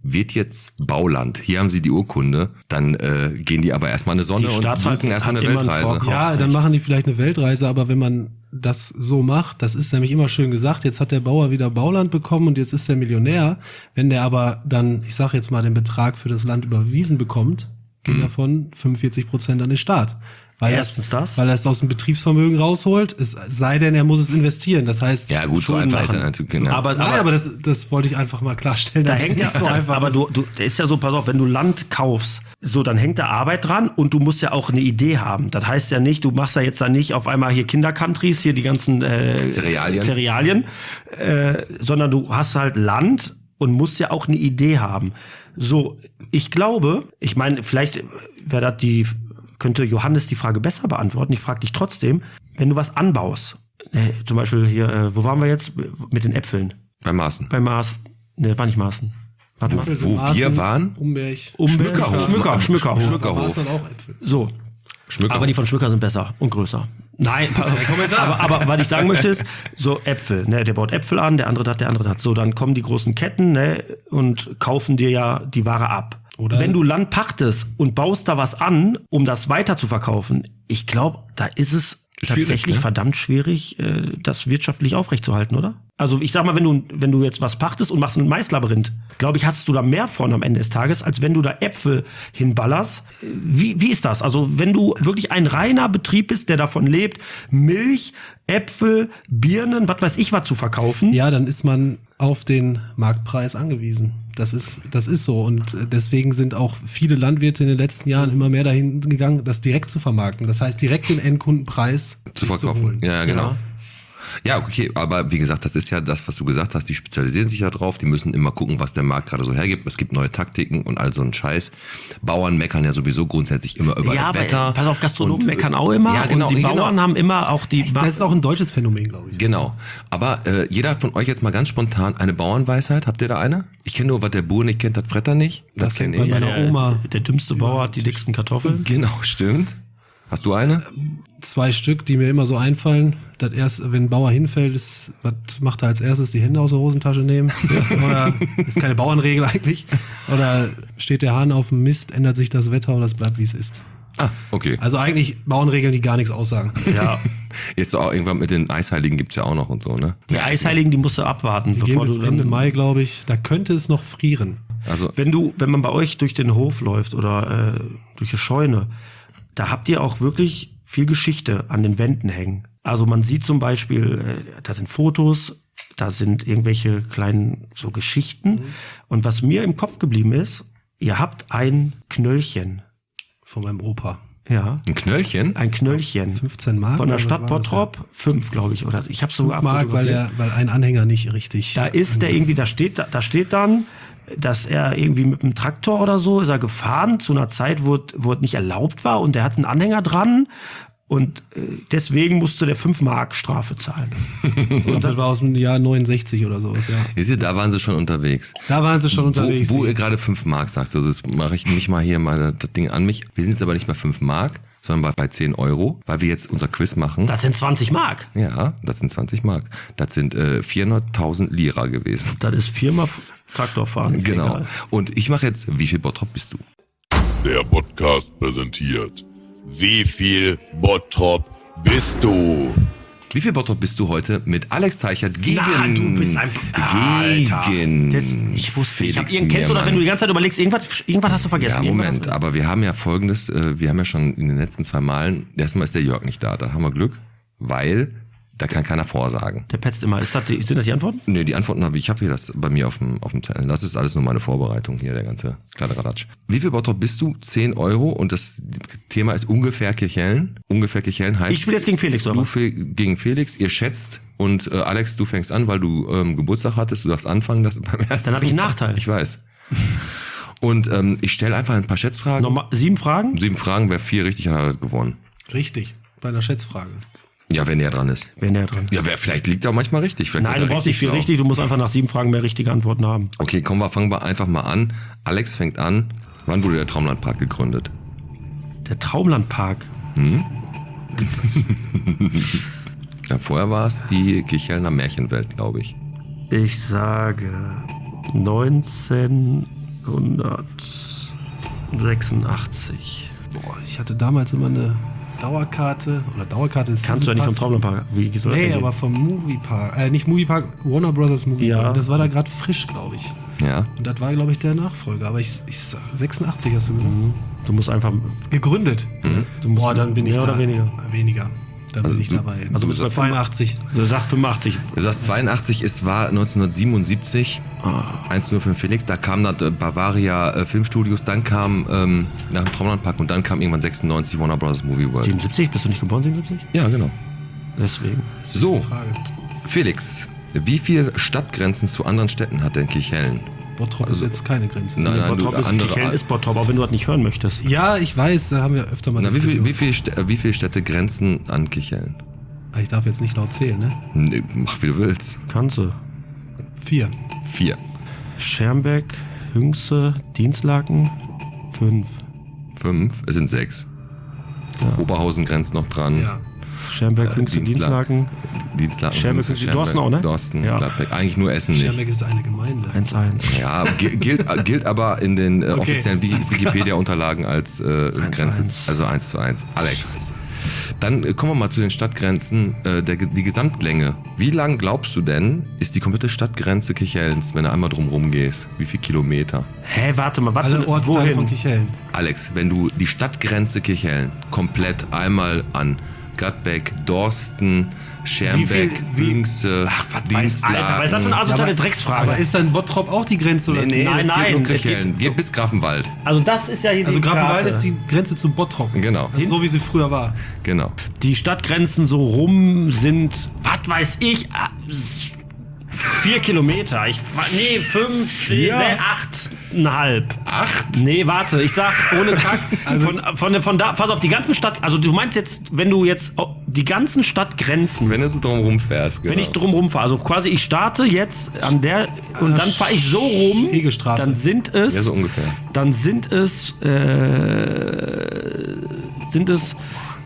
wird jetzt Bauland, hier haben sie die Urkunde, dann äh, gehen die aber erstmal eine Sonne Die und Stadt buchen hat- erstmal hat eine immer einen Weltreise. Vorkauf. Ja, dann machen die vielleicht eine Weltreise, aber wenn man das so macht, das ist nämlich immer schön gesagt, jetzt hat der Bauer wieder Bauland bekommen und jetzt ist der Millionär. Wenn der aber dann, ich sage jetzt mal, den Betrag für das Land überwiesen bekommt, gehen davon fünfundvierzig Prozent an den Staat. Weil Erstens das. Weil er es aus dem Betriebsvermögen rausholt, es sei denn, er muss es investieren. Das heißt, Ja gut, so Schulden einfach ist machen. er natürlich. Genau. Aber, Nein, aber, aber das, das wollte ich einfach mal klarstellen. da dass hängt es ja, nicht so einfach aber ist. du, du, der ist ja so, pass auf, wenn du Land kaufst, so, dann hängt da Arbeit dran und du musst ja auch eine Idee haben. Das heißt ja nicht, du machst ja jetzt dann nicht auf einmal hier Kindercountries, hier die ganzen äh, Cerealien. Cerealien äh, sondern du hast halt Land und musst ja auch eine Idee haben. So, ich glaube, ich meine, vielleicht wäre das die, könnte Johannes die Frage besser beantworten. Ich frage dich trotzdem, wenn du was anbaust, äh, zum Beispiel hier, äh, wo waren wir jetzt mit den Äpfeln? Bei Maßen. Bei Maß, ne, war nicht Maßen. Warte mal. Äpfel sind Wo Maßen, wir waren? Umberg. Umberg. Schmückerhof. Schmücker, Schmückerhof. Schmückerhof. Maßen auch Äpfel. So, Schmücker. aber die von Schmücker sind besser und größer. Nein, aber, aber was ich sagen möchte ist, so Äpfel, ne, der baut Äpfel an, der andere hat, der andere hat. So, dann kommen die großen Ketten, ne, und kaufen dir ja die Ware ab. Oder- Wenn du Land pachtest und baust da was an, um das weiter zu verkaufen, ich glaube, da ist es Schwierig, tatsächlich ne? verdammt schwierig, äh, das wirtschaftlich aufrechtzuerhalten, oder? Also ich sag mal, wenn du, wenn du jetzt was pachtest und machst ein Maislabyrinth, glaube ich, hast du da mehr von am Ende des Tages, als wenn du da Äpfel hinballerst. Wie, wie ist das? Also wenn du wirklich ein reiner Betrieb bist, der davon lebt, Milch, Äpfel, Birnen, was weiß ich was zu verkaufen. Ja, dann ist man auf den Marktpreis angewiesen. Das ist, das ist so. Und äh, deswegen sind auch viele Landwirte in den letzten Jahren immer mehr dahin gegangen, das direkt zu vermarkten. Das heißt, direkt den Endkundenpreis zu sich verkaufen. holen. Ja, ja, genau. Ja. Ja, okay, aber wie gesagt, das ist ja das, was du gesagt hast, die spezialisieren sich ja drauf, die müssen immer gucken, was der Markt gerade so hergibt. Es gibt neue Taktiken und all so ein Scheiß. Bauern meckern ja sowieso grundsätzlich immer über Ja, das aber Wetter. pass auf, Gastronomen Und, meckern auch immer. Ja, genau, und die genau. Bauern haben immer auch die... Das ist auch ein deutsches Phänomen, glaube ich. Genau. Aber äh, jeder von euch jetzt mal ganz spontan eine Bauernweisheit. Habt ihr da eine? Ich kenne nur, was der Bauer nicht kennt, das Fretter nicht. Das, Das kenne kennt ich. man der, meiner Oma. Der dümmste Bauer hat die dicksten Kartoffeln. Genau, stimmt. Hast du eine? Zwei Stück, die mir immer so einfallen. Das erst, wenn ein Bauer hinfällt, ist, was macht er als erstes? Die Hände aus der Hosentasche nehmen? Oder ist keine Bauernregel eigentlich? Oder steht der Hahn auf dem Mist, ändert sich das Wetter oder es bleibt wie es ist? Ah, okay. Also eigentlich Bauernregeln, die gar nichts aussagen. Ja. Jetzt so auch irgendwann mit den Eisheiligen gibt's ja auch noch und so, ne? Die Eisheiligen, die musst du abwarten, Die gehen bevor bis du Ende dann, Mai, glaube ich. Da könnte es noch frieren. Also, Wenn du, wenn man bei euch durch den Hof läuft oder äh, durch die Scheune, da habt ihr auch wirklich viel Geschichte an den Wänden hängen. Also man sieht zum Beispiel, äh, da sind Fotos, da sind irgendwelche kleinen so Geschichten. Mhm. Und was mir im Kopf geblieben ist, ihr habt ein Knöllchen. Von meinem Opa. Ja, ein Knöllchen? ein Knöllchen. fünfzehn Mark. Von der oder was Stadt war das? Bottrop, fünf, glaube ich, oder ich habe Fünf sogar Mark, weil, fotografiert. der, weil ein Anhänger nicht richtig. Da ist der irgendwie, da steht, da, da steht dann, dass er irgendwie mit einem Traktor oder so ist er gefahren zu einer Zeit, wo, es- wo es nicht erlaubt war und der hat einen Anhänger dran und äh, deswegen musste der fünf Mark Strafe zahlen. Und das war aus dem Jahr neunundsechzig oder sowas, ja. Siehst du, da waren sie schon unterwegs. Da waren sie schon unterwegs. Wo, wo die- ihr gerade fünf Mark sagt, also das mache ich nicht mal hier mal das Ding an mich. Wir sind jetzt aber nicht bei fünf Mark, sondern bei, bei zehn Euro, weil wir jetzt unser Quiz machen. Das sind zwanzig Mark. Ja, das sind zwanzig Mark. Das sind äh, vierhunderttausend Lira gewesen. Das ist viermal Traktorfahren. Genau. Egal. Und ich mache jetzt, wie viel Bottrop bist du? Der Podcast präsentiert. Wie viel Bottrop bist du? Wie viel Bottrop bist du heute mit Alex Teichert gegen... Na, du bist ein... Alter. Gegen Das, ich wusste, ich habe Felix ihn kennst oder Mehrmann. wenn du die ganze Zeit überlegst, irgendwas, irgendwas hast du vergessen. Ja, Irgendwas Moment, hast du- aber wir haben ja folgendes, äh, wir haben ja schon in den letzten zwei Malen, erstmal ist der Jörg nicht da, da haben wir Glück, weil da kann keiner vorsagen. Der petzt immer. Ist das die, sind das die Antworten? Nee, die Antworten habe ich, ich habe hier das bei mir auf dem, auf dem Zettel. Das ist alles nur meine Vorbereitung hier, der ganze kleine Radatsch. Wie viel Bottrop bist du? zehn Euro und das Thema ist ungefähr Kirchhellen. Ungefähr Kirchhellen heißt... Ich spiele jetzt gegen Felix, oder Du was? fe- gegen Felix, ihr schätzt und äh, Alex, du fängst an, weil du ähm, Geburtstag hattest, du darfst anfangen, das beim ersten Dann habe ich einen Nachteil. Ich weiß. Und ähm, ich stelle einfach ein paar Schätzfragen. Nochmal sieben Fragen? Sieben Fragen, wer vier richtig hat, hat gewonnen. Richtig, bei einer Schätzfrage. Ja, wer näher dran ist. Wer näher dran? Ja, wer, vielleicht liegt er auch manchmal richtig. Vielleicht Nein, seid du ihr brauchst nicht viel schlau. richtig, du musst einfach nach sieben Fragen mehr richtige Antworten haben. Okay, kommen wir, fangen wir einfach mal an. Alex fängt an. Wann wurde der Traumlandpark gegründet? Der Traumlandpark. Ja, vorher war es die Kirchhellner Märchenwelt, glaube ich. Ich sage neunzehnhundertfünfundneunzig. hundertsechsundachtzig. Boah, ich hatte damals immer eine Dauerkarte. Oder Dauerkarte ist Kannst du ja nicht vom Season Pass. Traumlandpark. Wie soll das Nee, denn aber gehen? vom Moviepark. Äh, nicht Moviepark, Warner Brothers Movie Ja. Park. Das war da gerade frisch, glaube ich. Ja. Und das war, glaube ich, der Nachfolger. Aber ich, ich sechsundachtzig hast du gesagt. Du musst einfach. Gegründet. Du musst Boah, dann bin ich mehr da. oder weniger. Weniger. Dann bin ich du- dabei. also du bist bei zweiundachtzig. Du sagst fünfundachtzig. Du sagst zweiundachtzig, es war neunzehnhundertsiebenundsiebzig, eins null für den Felix, da kam dann äh, Bavaria äh, Filmstudios, dann kam ähm, nach dem Traumlandpark und dann kam irgendwann sechsundneunzig Warner Bros. Movie World. siebenundsiebzig? Bist du nicht geboren, siebenundsiebzig? Ja, genau. Deswegen. So, Frage. Felix, wie viele Stadtgrenzen zu anderen Städten hat denn Kirchhellen? Bottrop Also- ist jetzt keine Grenze. Nein, nein, du, Bottrop ist, andere. Kichellen ist Bottrop, auch wenn du das nicht hören möchtest. Ja, ich weiß, da haben wir öfter mal Na, wie, viel, Diskussionen. wie, viel, Stä- äh, wie viele Städte grenzen an Kirchhellen? Ah, Ich darf jetzt nicht laut zählen, ne? Nee, mach wie du willst. Kannst du. Vier. Vier. Schermbeck, Hünxe, Dienstlaken, fünf. Fünf. Es sind sechs. Oberhausen grenzt noch dran. Ja. Schermbeck, Äh, Hünxe, Dienstlaken. Dienstlaken, Dienstlaken. Schermbeck, Hünxe, Dorsten auch, ne? Dorsten, Ja. Gladbeck. Eigentlich nur Essen nicht. Schermbeck ist eine Gemeinde. eins eins. Ja, gi- gilt, gilt aber in den äh, Okay. offiziellen Wiki- Wikipedia-Unterlagen als äh, Eins Grenze. zu eins. Also eins zu eins. Alex. Dann äh, kommen wir mal zu den Stadtgrenzen. Äh, der, die Gesamtlänge. Wie lang glaubst du denn, ist die komplette Stadtgrenze Kirchhellens, wenn du einmal drum gehst? Wie viel Kilometer? Hä, warte mal, was Alle für- Ortsteile von wohin? Kirchhellen. Alex, wenn du die Stadtgrenze Kirchhellen komplett einmal an Gladbeck, Dorsten, Schermbeck, Wie viel- wie- Hünxe, Ach, was weiß, Alter, was ist das für eine Dienstlaken. asoziale Drecksfrage? Aber ist dann Bottrop auch die Grenze? Oder? Nee, nee, Nein, das geht nur nein, es Kirchhellen. geht- Geht bis Grafenwald. Also das ist ja hier Also die Grafenwald Karte. ist die Grenze zu Bottrop. Genau. Also so wie sie früher war. Genau. Die Stadtgrenzen so rum sind, was weiß ich, ah, s- vier Kilometer. Ich, nee, fünf, nee, Vier? sech- achteinhalb. Acht? Nee, warte, ich sag ohne Kack. Also- von, von, von da, pass auf, die ganzen Stadt, also du meinst jetzt, wenn du jetzt oh, die ganzen Stadtgrenzen, Wenn du so drum rumfährst, genau. wenn ich drumrum fahre, also quasi ich starte jetzt an der und dann fahre ich so rum, Hegestraße. dann sind es, Ja, so ungefähr. dann sind es, äh, sind es,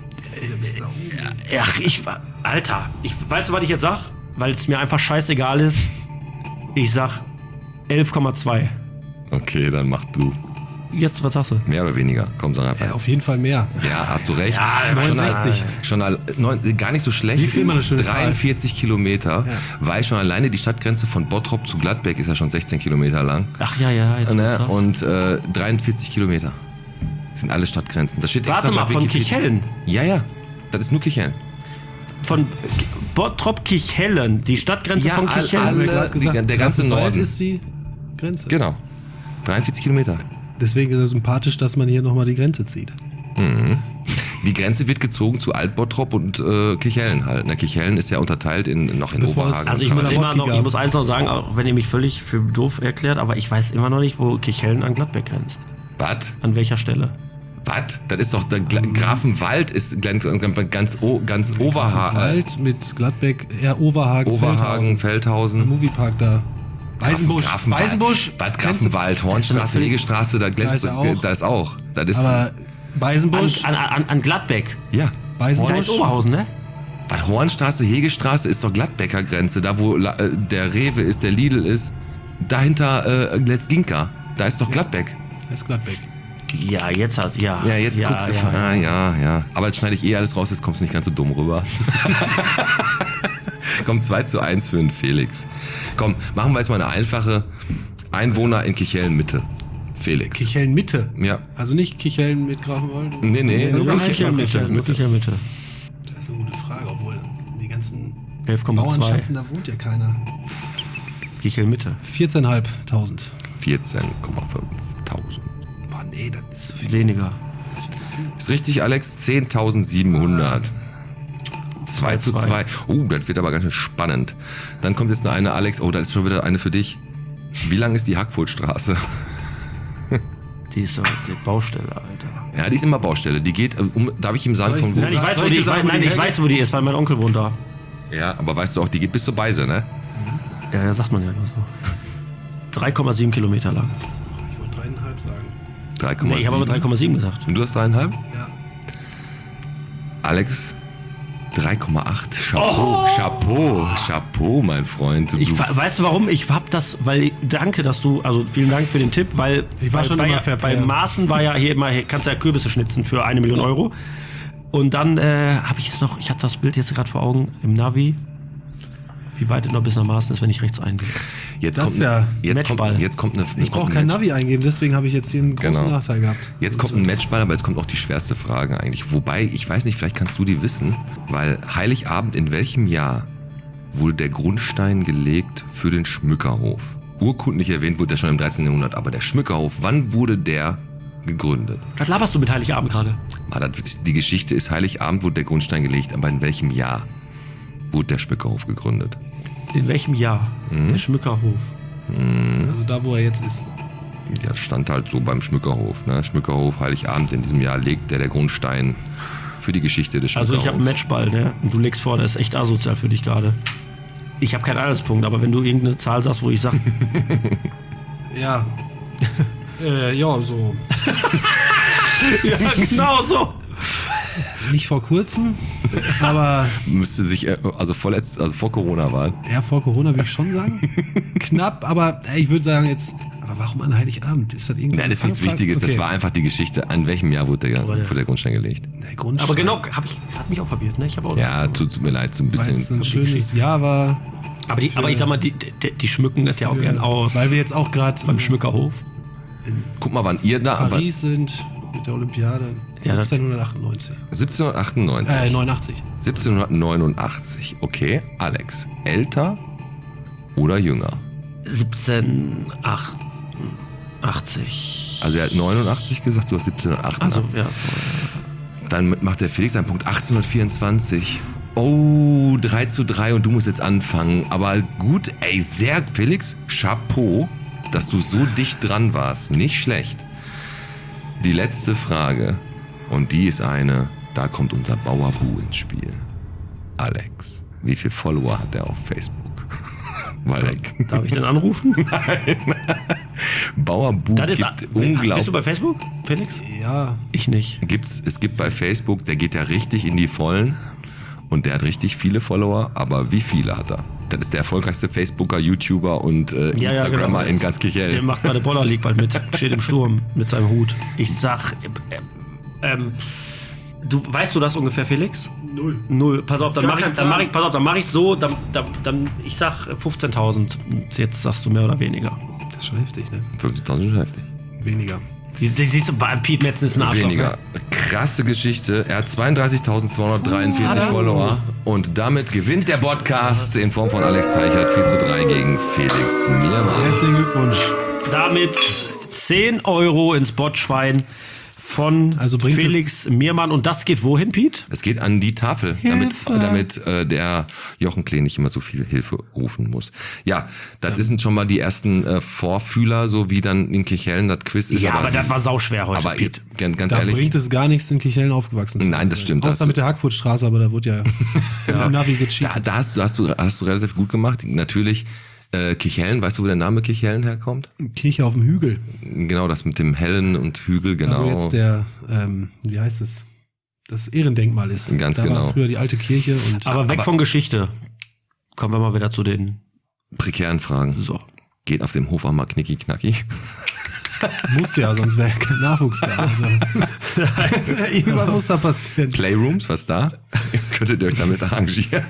äh, ach, ich, Alter, ich, weißt du, was ich jetzt sag? Weil es mir einfach scheißegal ist. Ich sag elf Komma zwei. Okay, dann mach du. Jetzt, was sagst du? Mehr oder weniger. Komm, sag einfach. Ja, auf jeden Fall mehr. Ja, hast du recht. Ja, schon neunundsechzig. al- Schon al- neun, gar nicht so schlecht. Wie viel immer eine schöne Zahl. dreiundvierzig Kilometer. Ja. Weil schon alleine die Stadtgrenze von Bottrop zu Gladbeck ist ja schon sechzehn Kilometer lang. Ach ja, ja, jetzt Ne? was sagst. Und äh, dreiundvierzig Kilometer sind alle Stadtgrenzen. Das steht Warte extra mal, bei von Wikipedia. Kirchhellen. Ja, ja. Das ist nur Kirchhellen. Von Bottrop Kirchhellen, die Stadtgrenze Ja, von all- Kirchhellen. alle- Gerade die- der ganze Grafenwald Norden. ist die Grenze. Genau. dreiundvierzig Kilometer. Deswegen ist es sympathisch, dass man hier nochmal die Grenze zieht. Die Grenze wird gezogen zu Altbottrop und äh, Kirchhellen halt. Ne? Kirchhellen ist ja unterteilt in, noch in Bevor es- Oberhagen. Also ich und muss Kramfeld. immer noch, ich gab. muss eins noch sagen, auch wenn ihr mich völlig für doof erklärt, aber ich weiß immer noch nicht, wo Kirchhellen an Gladbeck grenzt. Was? An welcher Stelle? Was? Das ist doch der Gla Grafenwald ist ganz ganz o, ganz Oberhagen, Wald mit Gladbeck, eher Oberhagen, Oberhagen, Feldhausen. Feldhausen. Moviepark da. Weißenbusch. Grafenwald. Weißenbusch. Bad kennst du- Grafenwald, Hornstraße, Hegestraße, da glänzt, ist er auch. da ist auch. Das ist, Aber An, Weißenbusch, an, an, an Gladbeck. ja. Da ist Weißenbusch, Oberhausen, ne? Bad Hornstraße, Hegestraße ist doch Gladbecker Grenze, da wo La- äh, der Rewe ist, der Lidl ist. Dahinter äh, Letzginka, da ist doch Gladbeck. das ist Gladbeck. Ja, jetzt hat, ja. Ja, jetzt guckst du. ja, ah, ja. ja, ja. Aber jetzt schneide ich eh alles raus, jetzt kommst du nicht ganz so dumm rüber. Komm, zwei zu eins für den Felix. Komm, machen wir jetzt mal eine einfache Einwohner in Kirchhellen Mitte. Felix. Kirchhellen Mitte. Ja. Also nicht Kirchhellen mit Grafenwald. Nee, nee, Nur nur Kirchhellen Mitte. Nur Kirchhellen Mitte. Das ist eine gute Frage, obwohl die ganzen elf Komma zwei. Bauernschaften, da wohnt ja keiner. Kirchhellen Mitte. vierzehntausendfünfhundert. vierzehn Komma fünf tausend. Boah, nee, das ist zu viel. Weniger. Ist richtig, Alex? zehntausendsiebenhundert. zwei zu zwei. Oh, das wird aber ganz schön spannend. Dann kommt jetzt noch eine, Alex. Oh, da ist schon wieder eine für dich. Wie lang ist die Hackpolstraße? Die ist doch die Baustelle, Alter. Ja, die ist immer Baustelle. Die geht, äh, um, darf ich ihm sagen, Soll ich- von wo? Nein, ich weiß, wo Soll ich die, dir ich sagen, weiß, wo nein, die ich hergeht? weiß, wo die ist, weil mein Onkel wohnt da. Ja, aber weißt du auch, die geht bis zur Beise, ne? Ja, ja, sagt man ja immer so. drei Komma sieben Kilometer lang. Ich wollte dreieinhalb sagen. drei Komma sieben. Nee, ich habe aber drei Komma sieben gesagt. Und du hast dreieinhalb? Ja. Alex, drei Komma acht. Chapeau, Chapeau, Chapeau, mein Freund. Ich, Du- weißt du warum? Ich hab das, weil, danke, dass du, also vielen Dank für den Tipp, weil Ich war bei, schon bei, immer fair bei player. Maaßen war ja hier immer, hier kannst du ja Kürbisse schnitzen für eine Million Euro. Und dann äh, habe ich es noch, ich hatte das Bild jetzt gerade vor Augen im Navi, wie weit es noch bis nach Maaßen ist, wenn ich rechts eingehe. Jetzt Das kommt, ist ja jetzt Matchball. kommt, jetzt kommt eine. Ich brauche kommt kein ein Navi eingeben, deswegen habe ich jetzt hier einen großen Genau. Nachteil gehabt. Jetzt kommt ein Matchball, aber jetzt kommt auch die schwerste Frage eigentlich. Wobei, ich weiß nicht, vielleicht kannst du die wissen, weil Heiligabend, in welchem Jahr wurde der Grundstein gelegt für den Schmückerhof? Urkundlich erwähnt wurde der schon im dreizehnten Jahrhundert, aber der Schmückerhof, wann wurde der gegründet? Was laberst du mit Heiligabend gerade? Ah, das- Die Geschichte ist, Heiligabend wurde der Grundstein gelegt, aber in welchem Jahr wurde der Schmückerhof gegründet? In welchem Jahr? Mhm. Der Schmückerhof. Also da, wo er jetzt ist. Ja, das stand halt so beim Schmückerhof. Ne? Schmückerhof, Heiligabend, in diesem Jahr legt der der Grundstein für die Geschichte des Also Schmückerhofs. ich habe einen Matchball, ne? Und du legst vor, das ist echt asozial für dich gerade. Ich habe keinen Anhaltspunkt, aber wenn du irgendeine Zahl sagst, wo ich sag, Ja. äh, ja, so. ja, genau so. Nicht vor kurzem, aber Müsste sich, äh, also vorletzt, also vor Corona war. eher vor Corona würde ich schon sagen. Knapp, aber ey, ich würde sagen jetzt, aber warum an Heiligabend? Ist das irgendwie Nein, das ist nichts Fangfrage? Wichtiges, das Okay. war einfach die Geschichte. An welchem Jahr wurde der, Aber der- wurde der Grundstein gelegt? Der Grundstein, Aber genau, hab ich, hat mich auch verwirrt, ne? Ich habe auch. Ja, tut, tut mir leid, so ein weil es bisschen. ein schönes Jahr war. Aber, die, aber ich sag mal, die, die, die schmücken das ja auch gern aus. Weil wir jetzt auch gerade Beim Schmückerhof. Guck mal, wann ihr da. Paris sind mit der Olympiade. Ja, das- siebzehnhundertachtundneunzig. siebzehnhundertachtundneunzig. Äh, neunundachtzig. siebzehnhundertneunundachtzig. Okay, Alex. Älter oder jünger? siebzehnhundertachtundachtzig. Also er hat neunundachtzig gesagt, du hast siebzehnhundertachtundachtzig. Also, ja. Dann macht der Felix einen Punkt achtzehnhundertvierundzwanzig. Oh, drei zu drei und du musst jetzt anfangen. Aber gut, ey, sehr, Felix, Chapeau, dass du so dicht dran warst. Nicht schlecht. Die letzte Frage, und die ist eine, da kommt unser Bauerbu ins Spiel. Alex, wie viele Follower hat er auf Facebook? Weil Darf ich den anrufen? Bauerbu Das ist, gibt bist du unglaublich. bei Facebook, Felix? Ja, Ich nicht. Gibt's, es gibt bei Facebook, der geht ja richtig in die Vollen und der hat richtig viele Follower, aber wie viele hat er? Das ist der erfolgreichste Facebooker, YouTuber und äh, Ja, ja, Instagrammer genau. in ganz Der Kichel. macht bei der Boller League bald mit. Steht im Sturm mit seinem Hut. Ich sag, äh, äh, ähm, du weißt du das ungefähr, Felix? null. Null. Pass auf, dann Gar mach ich, kein dann Plan. mach ich, pass auf, dann mach ich so, dann, dann, dann ich sag fünfzehntausend. Und jetzt sagst du mehr oder weniger. Das ist schon heftig, ne? fünfzehntausend ist heftig. Weniger. Die- die- Siehst du, Pete Metzen ist ein Arschloch. Weniger. Ne? Krasse Geschichte. Er hat zweiunddreißigtausendzweihundertdreiundvierzig Uh, Follower und damit gewinnt der Podcast in Form von Alex Teichert vier zu drei gegen Felix Miermann. Herzlichen Glückwunsch. Damit zehn Euro ins Botschwein von Also bringt Felix Miermann. Und das geht wohin, Pete? Es geht an die Tafel, damit, Hilfe. damit äh, der Jochen Klee nicht immer so viel Hilfe rufen muss. Ja, das sind schon mal die ersten äh, Vorfühler, so wie dann in Kirchhellen das Quiz ist. Ja, aber, das war sauschwer heute, Aber Pete. jetzt, ganz, ganz Da ehrlich, bringt es gar nichts, in Kichellen aufgewachsen zu sein. Nein, das stimmt. Außer Das- mit der Hackfurtstraße, aber da wurde ja, ja. Navi gecheatet. da, da hast, du, hast, du, hast du relativ gut gemacht. Natürlich, äh, Kirchhellen, weißt du, wo der Name Kirchhellen herkommt? Kirche auf dem Hügel. Genau, das mit dem Hellen und Hügel, Da genau. wo jetzt der, ähm, wie heißt es? Das Ehrendenkmal ist. Ganz da genau. war früher die alte Kirche und Aber weg Aber- von Geschichte. Kommen wir mal wieder zu den. Prekären Fragen. So. Geht auf dem Hof auch mal knicki knacki. muss ja, sonst wäre kein Nachwuchs da. Also. Irgendwann muss da passieren. Playrooms, was da? Könntet ihr euch damit arrangieren?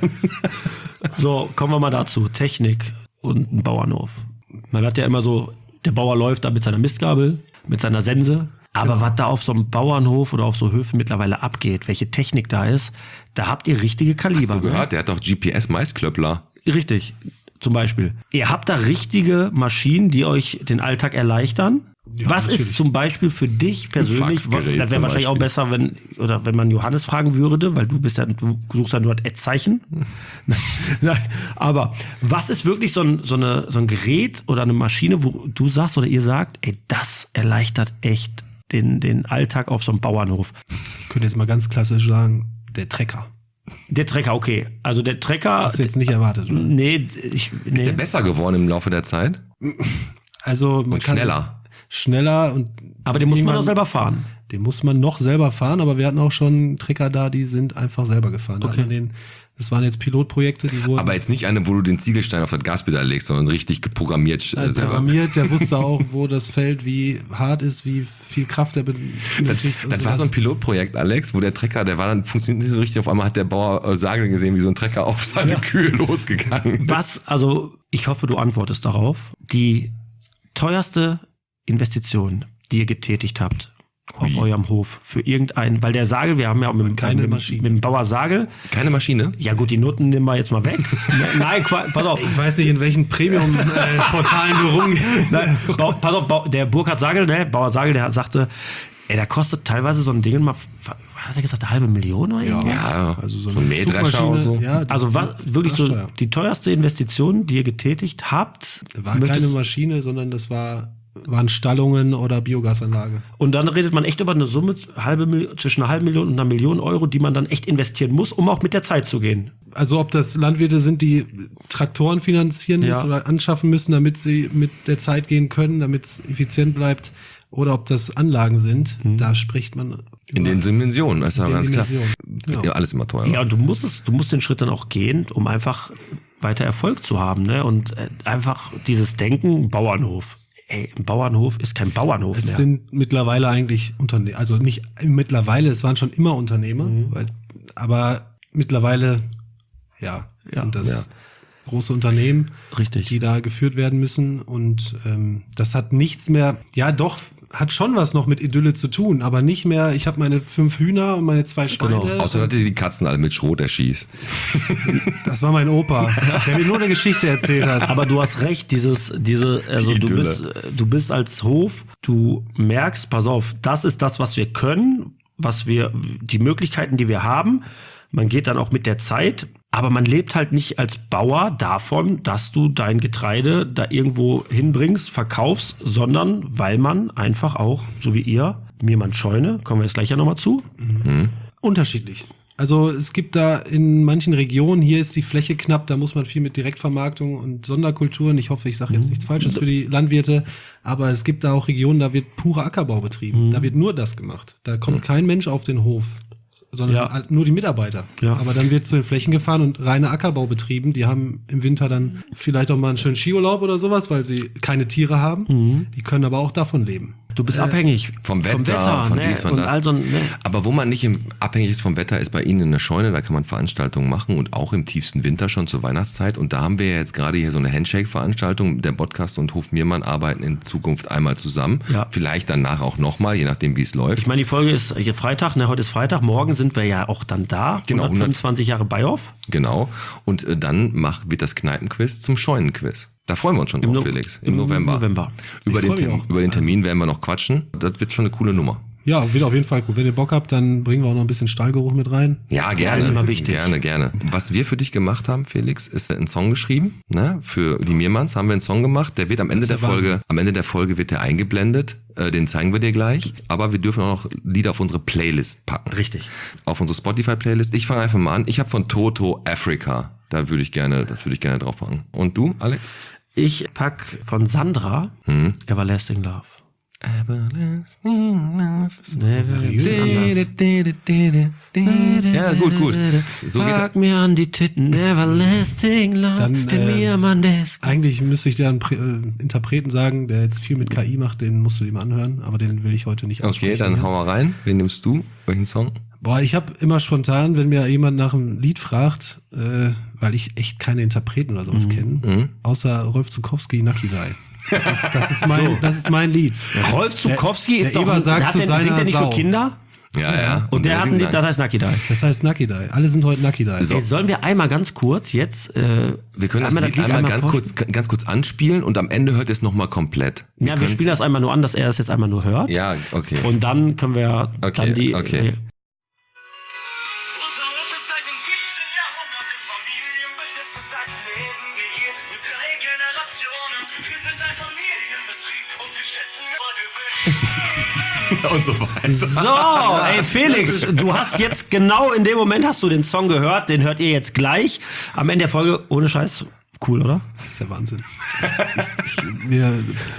So, kommen wir mal dazu. Technik und ein Bauernhof. Man hat ja immer so, der Bauer läuft da mit seiner Mistgabel, mit seiner Sense. Aber Genau. was da auf so einem Bauernhof oder auf so Höfen mittlerweile abgeht, welche Technik da ist, da habt ihr richtige Kaliber. Hast du ne? gehört? Der hat doch G P S-Maisklöppler. Richtig. Zum Beispiel. Ihr habt da richtige Maschinen, die euch den Alltag erleichtern. Ja, Was natürlich. ist zum Beispiel für dich persönlich, Faxgerät das zum wäre wahrscheinlich auch Beispiel. besser, wenn, oder wenn man Johannes fragen würde, weil du bist ja, du suchst ja nur das Ad-Zeichen. Nein, aber was ist wirklich so ein, so, eine, so ein Gerät oder eine Maschine, wo du sagst oder ihr sagt, ey, das erleichtert echt den, den Alltag auf so einem Bauernhof? Ich könnte jetzt mal ganz klassisch sagen, der Trecker. Der Trecker, okay. Also der Trecker. Hast du jetzt nicht erwartet, oder? Nee, ich, Ist nee. der besser geworden im Laufe der Zeit? Also man Und kann schneller. schneller und Aber den muss man irgendwann- doch selber fahren. Den muss man noch selber fahren, aber wir hatten auch schon Trecker da, die sind einfach selber gefahren. Da Okay. hat man den, das waren jetzt Pilotprojekte, die wurden Aber jetzt nicht eine, wo du den Ziegelstein auf das Gaspedal legst, sondern richtig geprogrammiert äh, halt selber. programmiert. Der wusste auch, wo das Feld wie hart ist, wie viel Kraft er benötigt. und Das war so ein Pilotprojekt, Alex, wo der Trecker, der war dann, funktioniert nicht so richtig, auf einmal hat der Bauer äh, Sagel gesehen, wie so ein Trecker auf seine Kühe losgegangen ist. Was, also ich hoffe, du antwortest darauf. Die teuerste Investition, die ihr getätigt habt auf Ui. eurem Hof für irgendeinen, weil der Sagel, wir haben ja auch mit, dem- Keine mit, Maschine. mit dem Bauer Sagel, Keine Maschine? ja gut, die Noten nehmen wir jetzt mal weg. Nein, qua- pass auf. Ich weiß nicht, in welchen Premium-Portalen du rumgehst. Nein, Bau, pass auf, Bau, der Burkhard Sagel, ne, Bauer Sagel, der sagte, ey, der kostet teilweise so ein Ding mal, was hat er gesagt, eine halbe Million oder irgendwie? Ja, Also so so eine ein Mähdrescher und so. Zugmaschine, ja, die Also sind was, wirklich so arschteuer. die teuerste Investition, die ihr getätigt habt, War möchtest- keine Maschine, sondern das war, waren Stallungen oder Biogasanlage. und dann redet man echt über eine Summe halbe Million, zwischen einer halben Million und einer Million Euro, die man dann echt investieren muss, um auch mit der Zeit zu gehen. Also ob das Landwirte sind, die Traktoren finanzieren Ja. müssen oder anschaffen müssen, damit sie mit der Zeit gehen können, damit es effizient bleibt, oder ob das Anlagen sind, da spricht man In den Dimensionen, das ist ja den ganz klar. Dimensionen. Genau. Ja, alles immer teuer. Ja, und du musst es, du musst den Schritt dann auch gehen, um einfach weiter Erfolg zu haben, ne? Und äh, einfach dieses Denken, Bauernhof. Ey, ein Bauernhof ist kein Bauernhof Es mehr. sind mittlerweile eigentlich Unternehmer, also nicht mittlerweile, es waren schon immer Unternehmer, weil, aber mittlerweile, ja, Ja, sind das ja. große Unternehmen, Richtig. die da geführt werden müssen, und ähm, das hat nichts mehr, ja doch, hat schon was noch mit Idylle zu tun, aber nicht mehr, ich habe meine fünf Hühner und meine zwei Schweine. Genau. Außer dass ihr die Katzen alle mit Schrot erschießt. Das war mein Opa, der mir nur eine Geschichte erzählt hat. Aber du hast recht, dieses, diese, also Die du Idylle. bist, äh, du bist als Hof, du merkst, pass auf, das ist das, was wir können, was wir, die Möglichkeiten, die wir haben. Man geht dann auch mit der Zeit, aber man lebt halt nicht als Bauer davon, dass du dein Getreide da irgendwo hinbringst, verkaufst, sondern weil man einfach auch, so wie ihr, mir man Scheune, kommen wir jetzt gleich ja nochmal zu. Unterschiedlich. Also es gibt da in manchen Regionen, hier ist die Fläche knapp, da muss man viel mit Direktvermarktung und Sonderkulturen. Ich hoffe, ich sage jetzt nichts Falsches für die Landwirte, aber es gibt da auch Regionen, da wird purer Ackerbau betrieben. Da wird nur das gemacht. Da kommt kein Mensch auf den Hof, sondern Ja. halt nur die Mitarbeiter. Ja. Aber dann wird zu den Flächen gefahren und reiner Ackerbau betrieben. Die haben im Winter dann vielleicht auch mal einen schönen Skiurlaub oder sowas, weil sie keine Tiere haben. Die können aber auch davon leben. Du bist abhängig Vom Wetter, von ne? dies, von und das. also, ne? Aber wo man nicht im, abhängig ist vom Wetter, ist bei Ihnen in der Scheune. Da kann man Veranstaltungen machen und auch im tiefsten Winter schon zur Weihnachtszeit. Und da haben wir ja jetzt gerade hier so eine Handshake-Veranstaltung. Der Podcast und Hof Miermann arbeiten in Zukunft einmal zusammen. Ja. Vielleicht danach auch nochmal, je nachdem, wie es läuft. Ich meine, die Folge ist hier Freitag, ne, heute ist Freitag, morgen sind wir ja auch dann da. Genau, hundertfünfundzwanzig Jahre Beihoff. Genau. Und äh, dann macht, wird das Kneipenquiz zum Scheunenquiz. Da freuen wir uns schon Im drauf, No- Felix. Im im November. November. Über, Ich den freu mich Termin, auch. über den Termin werden wir noch quatschen. Das wird schon eine coole Nummer. Ja, wird auf jeden Fall gut. Wenn ihr Bock habt, dann bringen wir auch noch ein bisschen Stallgeruch mit rein. Ja, gerne. ist immer wichtig. Gerne, gerne. Was wir für dich gemacht haben, Felix, ist einen Song geschrieben. Ne? Für die Miermanns haben wir einen Song gemacht. Der wird am Ende der ist ja Folge, Wahnsinn. am Ende der Folge wird der eingeblendet. Äh, den zeigen wir dir gleich. Aber wir dürfen auch noch Lieder auf unsere Playlist packen. Richtig. Auf unsere Spotify-Playlist. Ich fange einfach mal an. Ich habe von Toto Africa. Da würde ich gerne, das würde ich gerne drauf packen. Und du, Alex? Ich pack von Sandra Hm? Everlasting Love. Ja, gut, gut. So geht Pack mir an die Titten, Everlasting Love, Dann, der äh, mir man des. Eigentlich müsste ich dir einen Prä äh, Interpreten sagen, der jetzt viel mit K I macht, den musst du dir mal anhören, aber den will ich heute nicht Okay, aussprechen. dann hau mal rein. Wen nimmst du? Welchen Song? Boah, ich habe immer spontan, wenn mir jemand nach einem Lied fragt, äh, weil ich echt keine Interpreten oder sowas kenne, Mhm. außer Rolf Zukowski, Nucky Die. Das ist, das ist, mein, das ist mein Lied. Rolf Zukowski der ist doch Eber ein, sagt hat zu der, seiner singt der nicht Sau. für Kinder? Ja, ja. Und, der hat ein singt Lied, dann- das heißt Nucky Die. Das heißt Nucky Die. Alle sind heute Nucky Die. So. Ey, sollen wir einmal ganz kurz jetzt äh, Wir können das einmal Lied einmal ganz vorspielen? kurz, ganz kurz anspielen und am Ende hört es nochmal komplett. Ja, wir können's- spielen das einmal nur an, dass er es jetzt einmal nur hört. Ja, okay. Und dann können wir Okay, dann die. okay. äh, Unser Hof ist seit dem fünfzehnten Jahrhundert im Familienbesitz und seit leben wir hier mit drei Generationen. Wir sind ein Familienbetrieb und wir schätzen immer Gewicht. und so weiter. So, ey Felix, du hast jetzt genau in dem Moment hast du den Song gehört, den hört ihr jetzt gleich. Am Ende der Folge, ohne Scheiß, cool, oder? Das ist ja Wahnsinn. Ich, ich, mir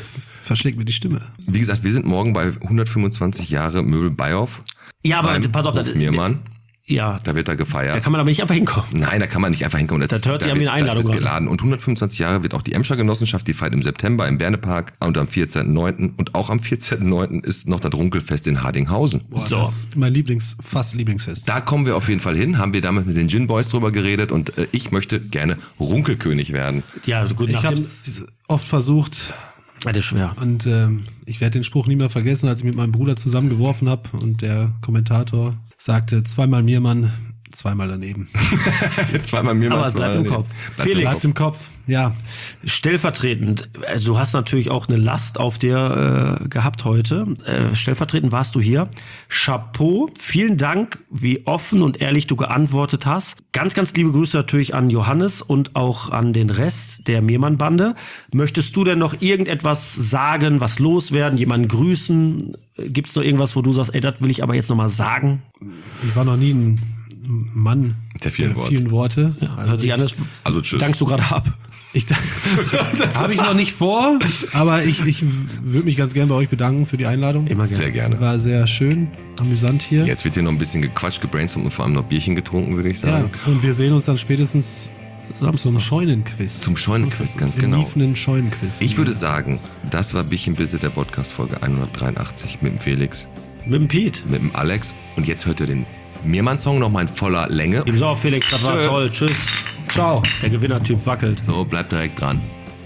verschlägt mir die Stimme. Wie gesagt, wir sind morgen bei hundertfünfundzwanzig Jahre Möbel Beihoff. Ja, aber beim pass auf, Hof das, Miermann. ja, Da wird er gefeiert. da kann man aber nicht einfach hinkommen. Nein, da kann man nicht einfach hinkommen. Das hört sich an wie eine wird- Einladung Das ist an. geladen. Und hundertfünfundzwanzig Jahre wird auch die Emscher Genossenschaft, die feiert im September im Bernepark und am vierzehnten neunten Und auch am vierzehnten neunten ist noch das Runkelfest in Hardinghausen. Boah, So. das ist mein Lieblings, fast Lieblingsfest. Da kommen wir auf jeden Fall hin, haben wir damals mit den Gin Boys drüber geredet und äh, ich möchte gerne Runkelkönig werden. Ja, gut, Ich nach habe dem, es oft versucht das ist schwer. und ähm, ich werde den Spruch nie mehr vergessen, als ich mit meinem Bruder zusammengeworfen habe und der Kommentator sagte, zweimal Miermann, zweimal daneben. Zweimal mir Aber mal es bleibt im Kopf. Felix. Bleibt im Kopf, ja. Stellvertretend, also du hast natürlich auch eine Last auf dir äh, gehabt heute. Äh, stellvertretend warst du hier. Chapeau, vielen Dank, wie offen und ehrlich du geantwortet hast. Ganz, ganz liebe Grüße natürlich an Johannes und auch an den Rest der Mehrmann-Bande. Möchtest du denn noch irgendetwas sagen, was loswerden, jemanden grüßen? Gibt es noch irgendwas, wo du sagst, ey, das will ich aber jetzt nochmal sagen? Ich war noch nie ein Mann Der vielen Worte. vielen Worte. Ja, hört sich an, als Also tschüss. dankst du gerade ab. Ich habe ich noch nicht vor, aber ich, ich würde mich ganz gern bei euch bedanken für die Einladung. Immer gerne. Sehr gerne. War sehr schön, amüsant hier. Jetzt wird hier noch ein bisschen gequatscht, gebrainstormt und vor allem noch Bierchen getrunken, würde ich Ja, sagen. und wir sehen uns dann spätestens zum Scheunenquiz. Zum Scheunenquiz, ganz Im genau. miefenden Scheunenquiz. Ich würde sagen, das war Bierchen bitte der Podcast-Folge hundertdreiundachtzig mit dem Felix, Mit dem Piet. mit dem Alex und jetzt hört ihr den Mehrmann-Song nochmal in voller Länge. Ebenso auch, Felix, das war Tschö. toll. Tschüss. Ciao. Der Gewinnertyp wackelt. So, bleibt direkt dran.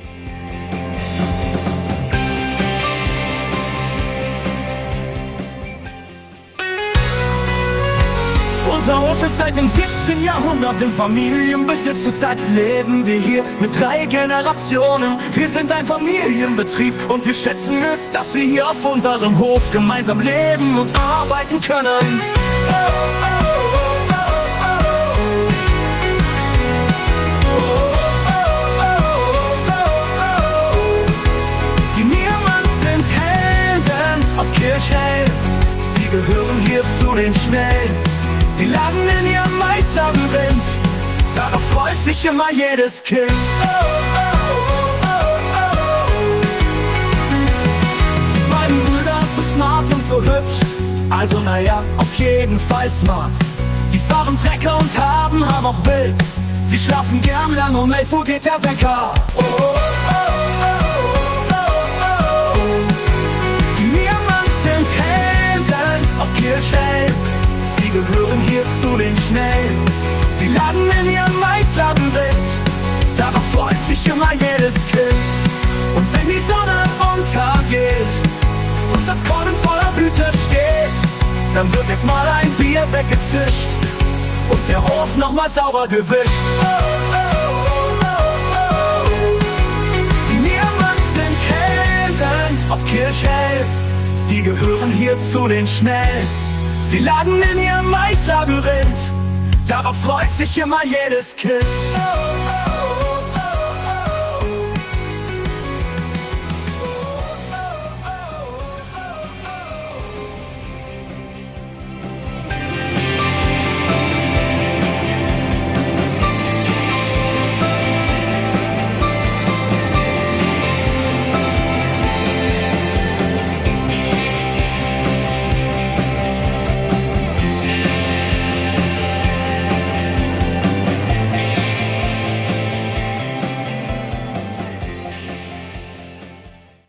Unser Hof ist seit dem siebzehnten Jahrhundert im Familienbesitz. Zurzeit leben wir hier mit drei Generationen. Wir sind ein Familienbetrieb und wir schätzen es, dass wir hier auf unserem Hof gemeinsam leben und arbeiten können. Oh, oh, oh, oh, oh. Die Miermanns sind Helden aus Kirchhell. Sie gehören hier zu den Schnellen. Sie lagen in ihrem Maislabyrinth. Darauf freut sich immer jedes Kind. Oh, oh, oh, oh, oh. Die beiden Brüder so smart und so hübsch. Also naja, auf jeden Fall smart. Sie fahren Trecker und haben Ham auch wild. Sie schlafen gern lang, um elf Uhr geht der Wecker. Oh, oh, oh, oh, oh, oh. Die Miermanns sind Helden aus Kirchhell. Sie gehören hier zu den Schnellen. Sie lagen in ihrem Maislabyrinth. Darauf freut sich immer jedes Kind. Und wenn die Sonne untergeht und das Korn in voller Blüte steht, dann wird jetzt mal ein Bier weggezischt und der Hof nochmal sauber gewischt. Oh, oh, oh, oh, oh. Die Miermanns sind Helden aus Kirchhell. Sie gehören hier zu den Schnellen. Sie lagen in ihrem Maislabyrinth. Darauf freut sich immer jedes Kind. Oh, oh.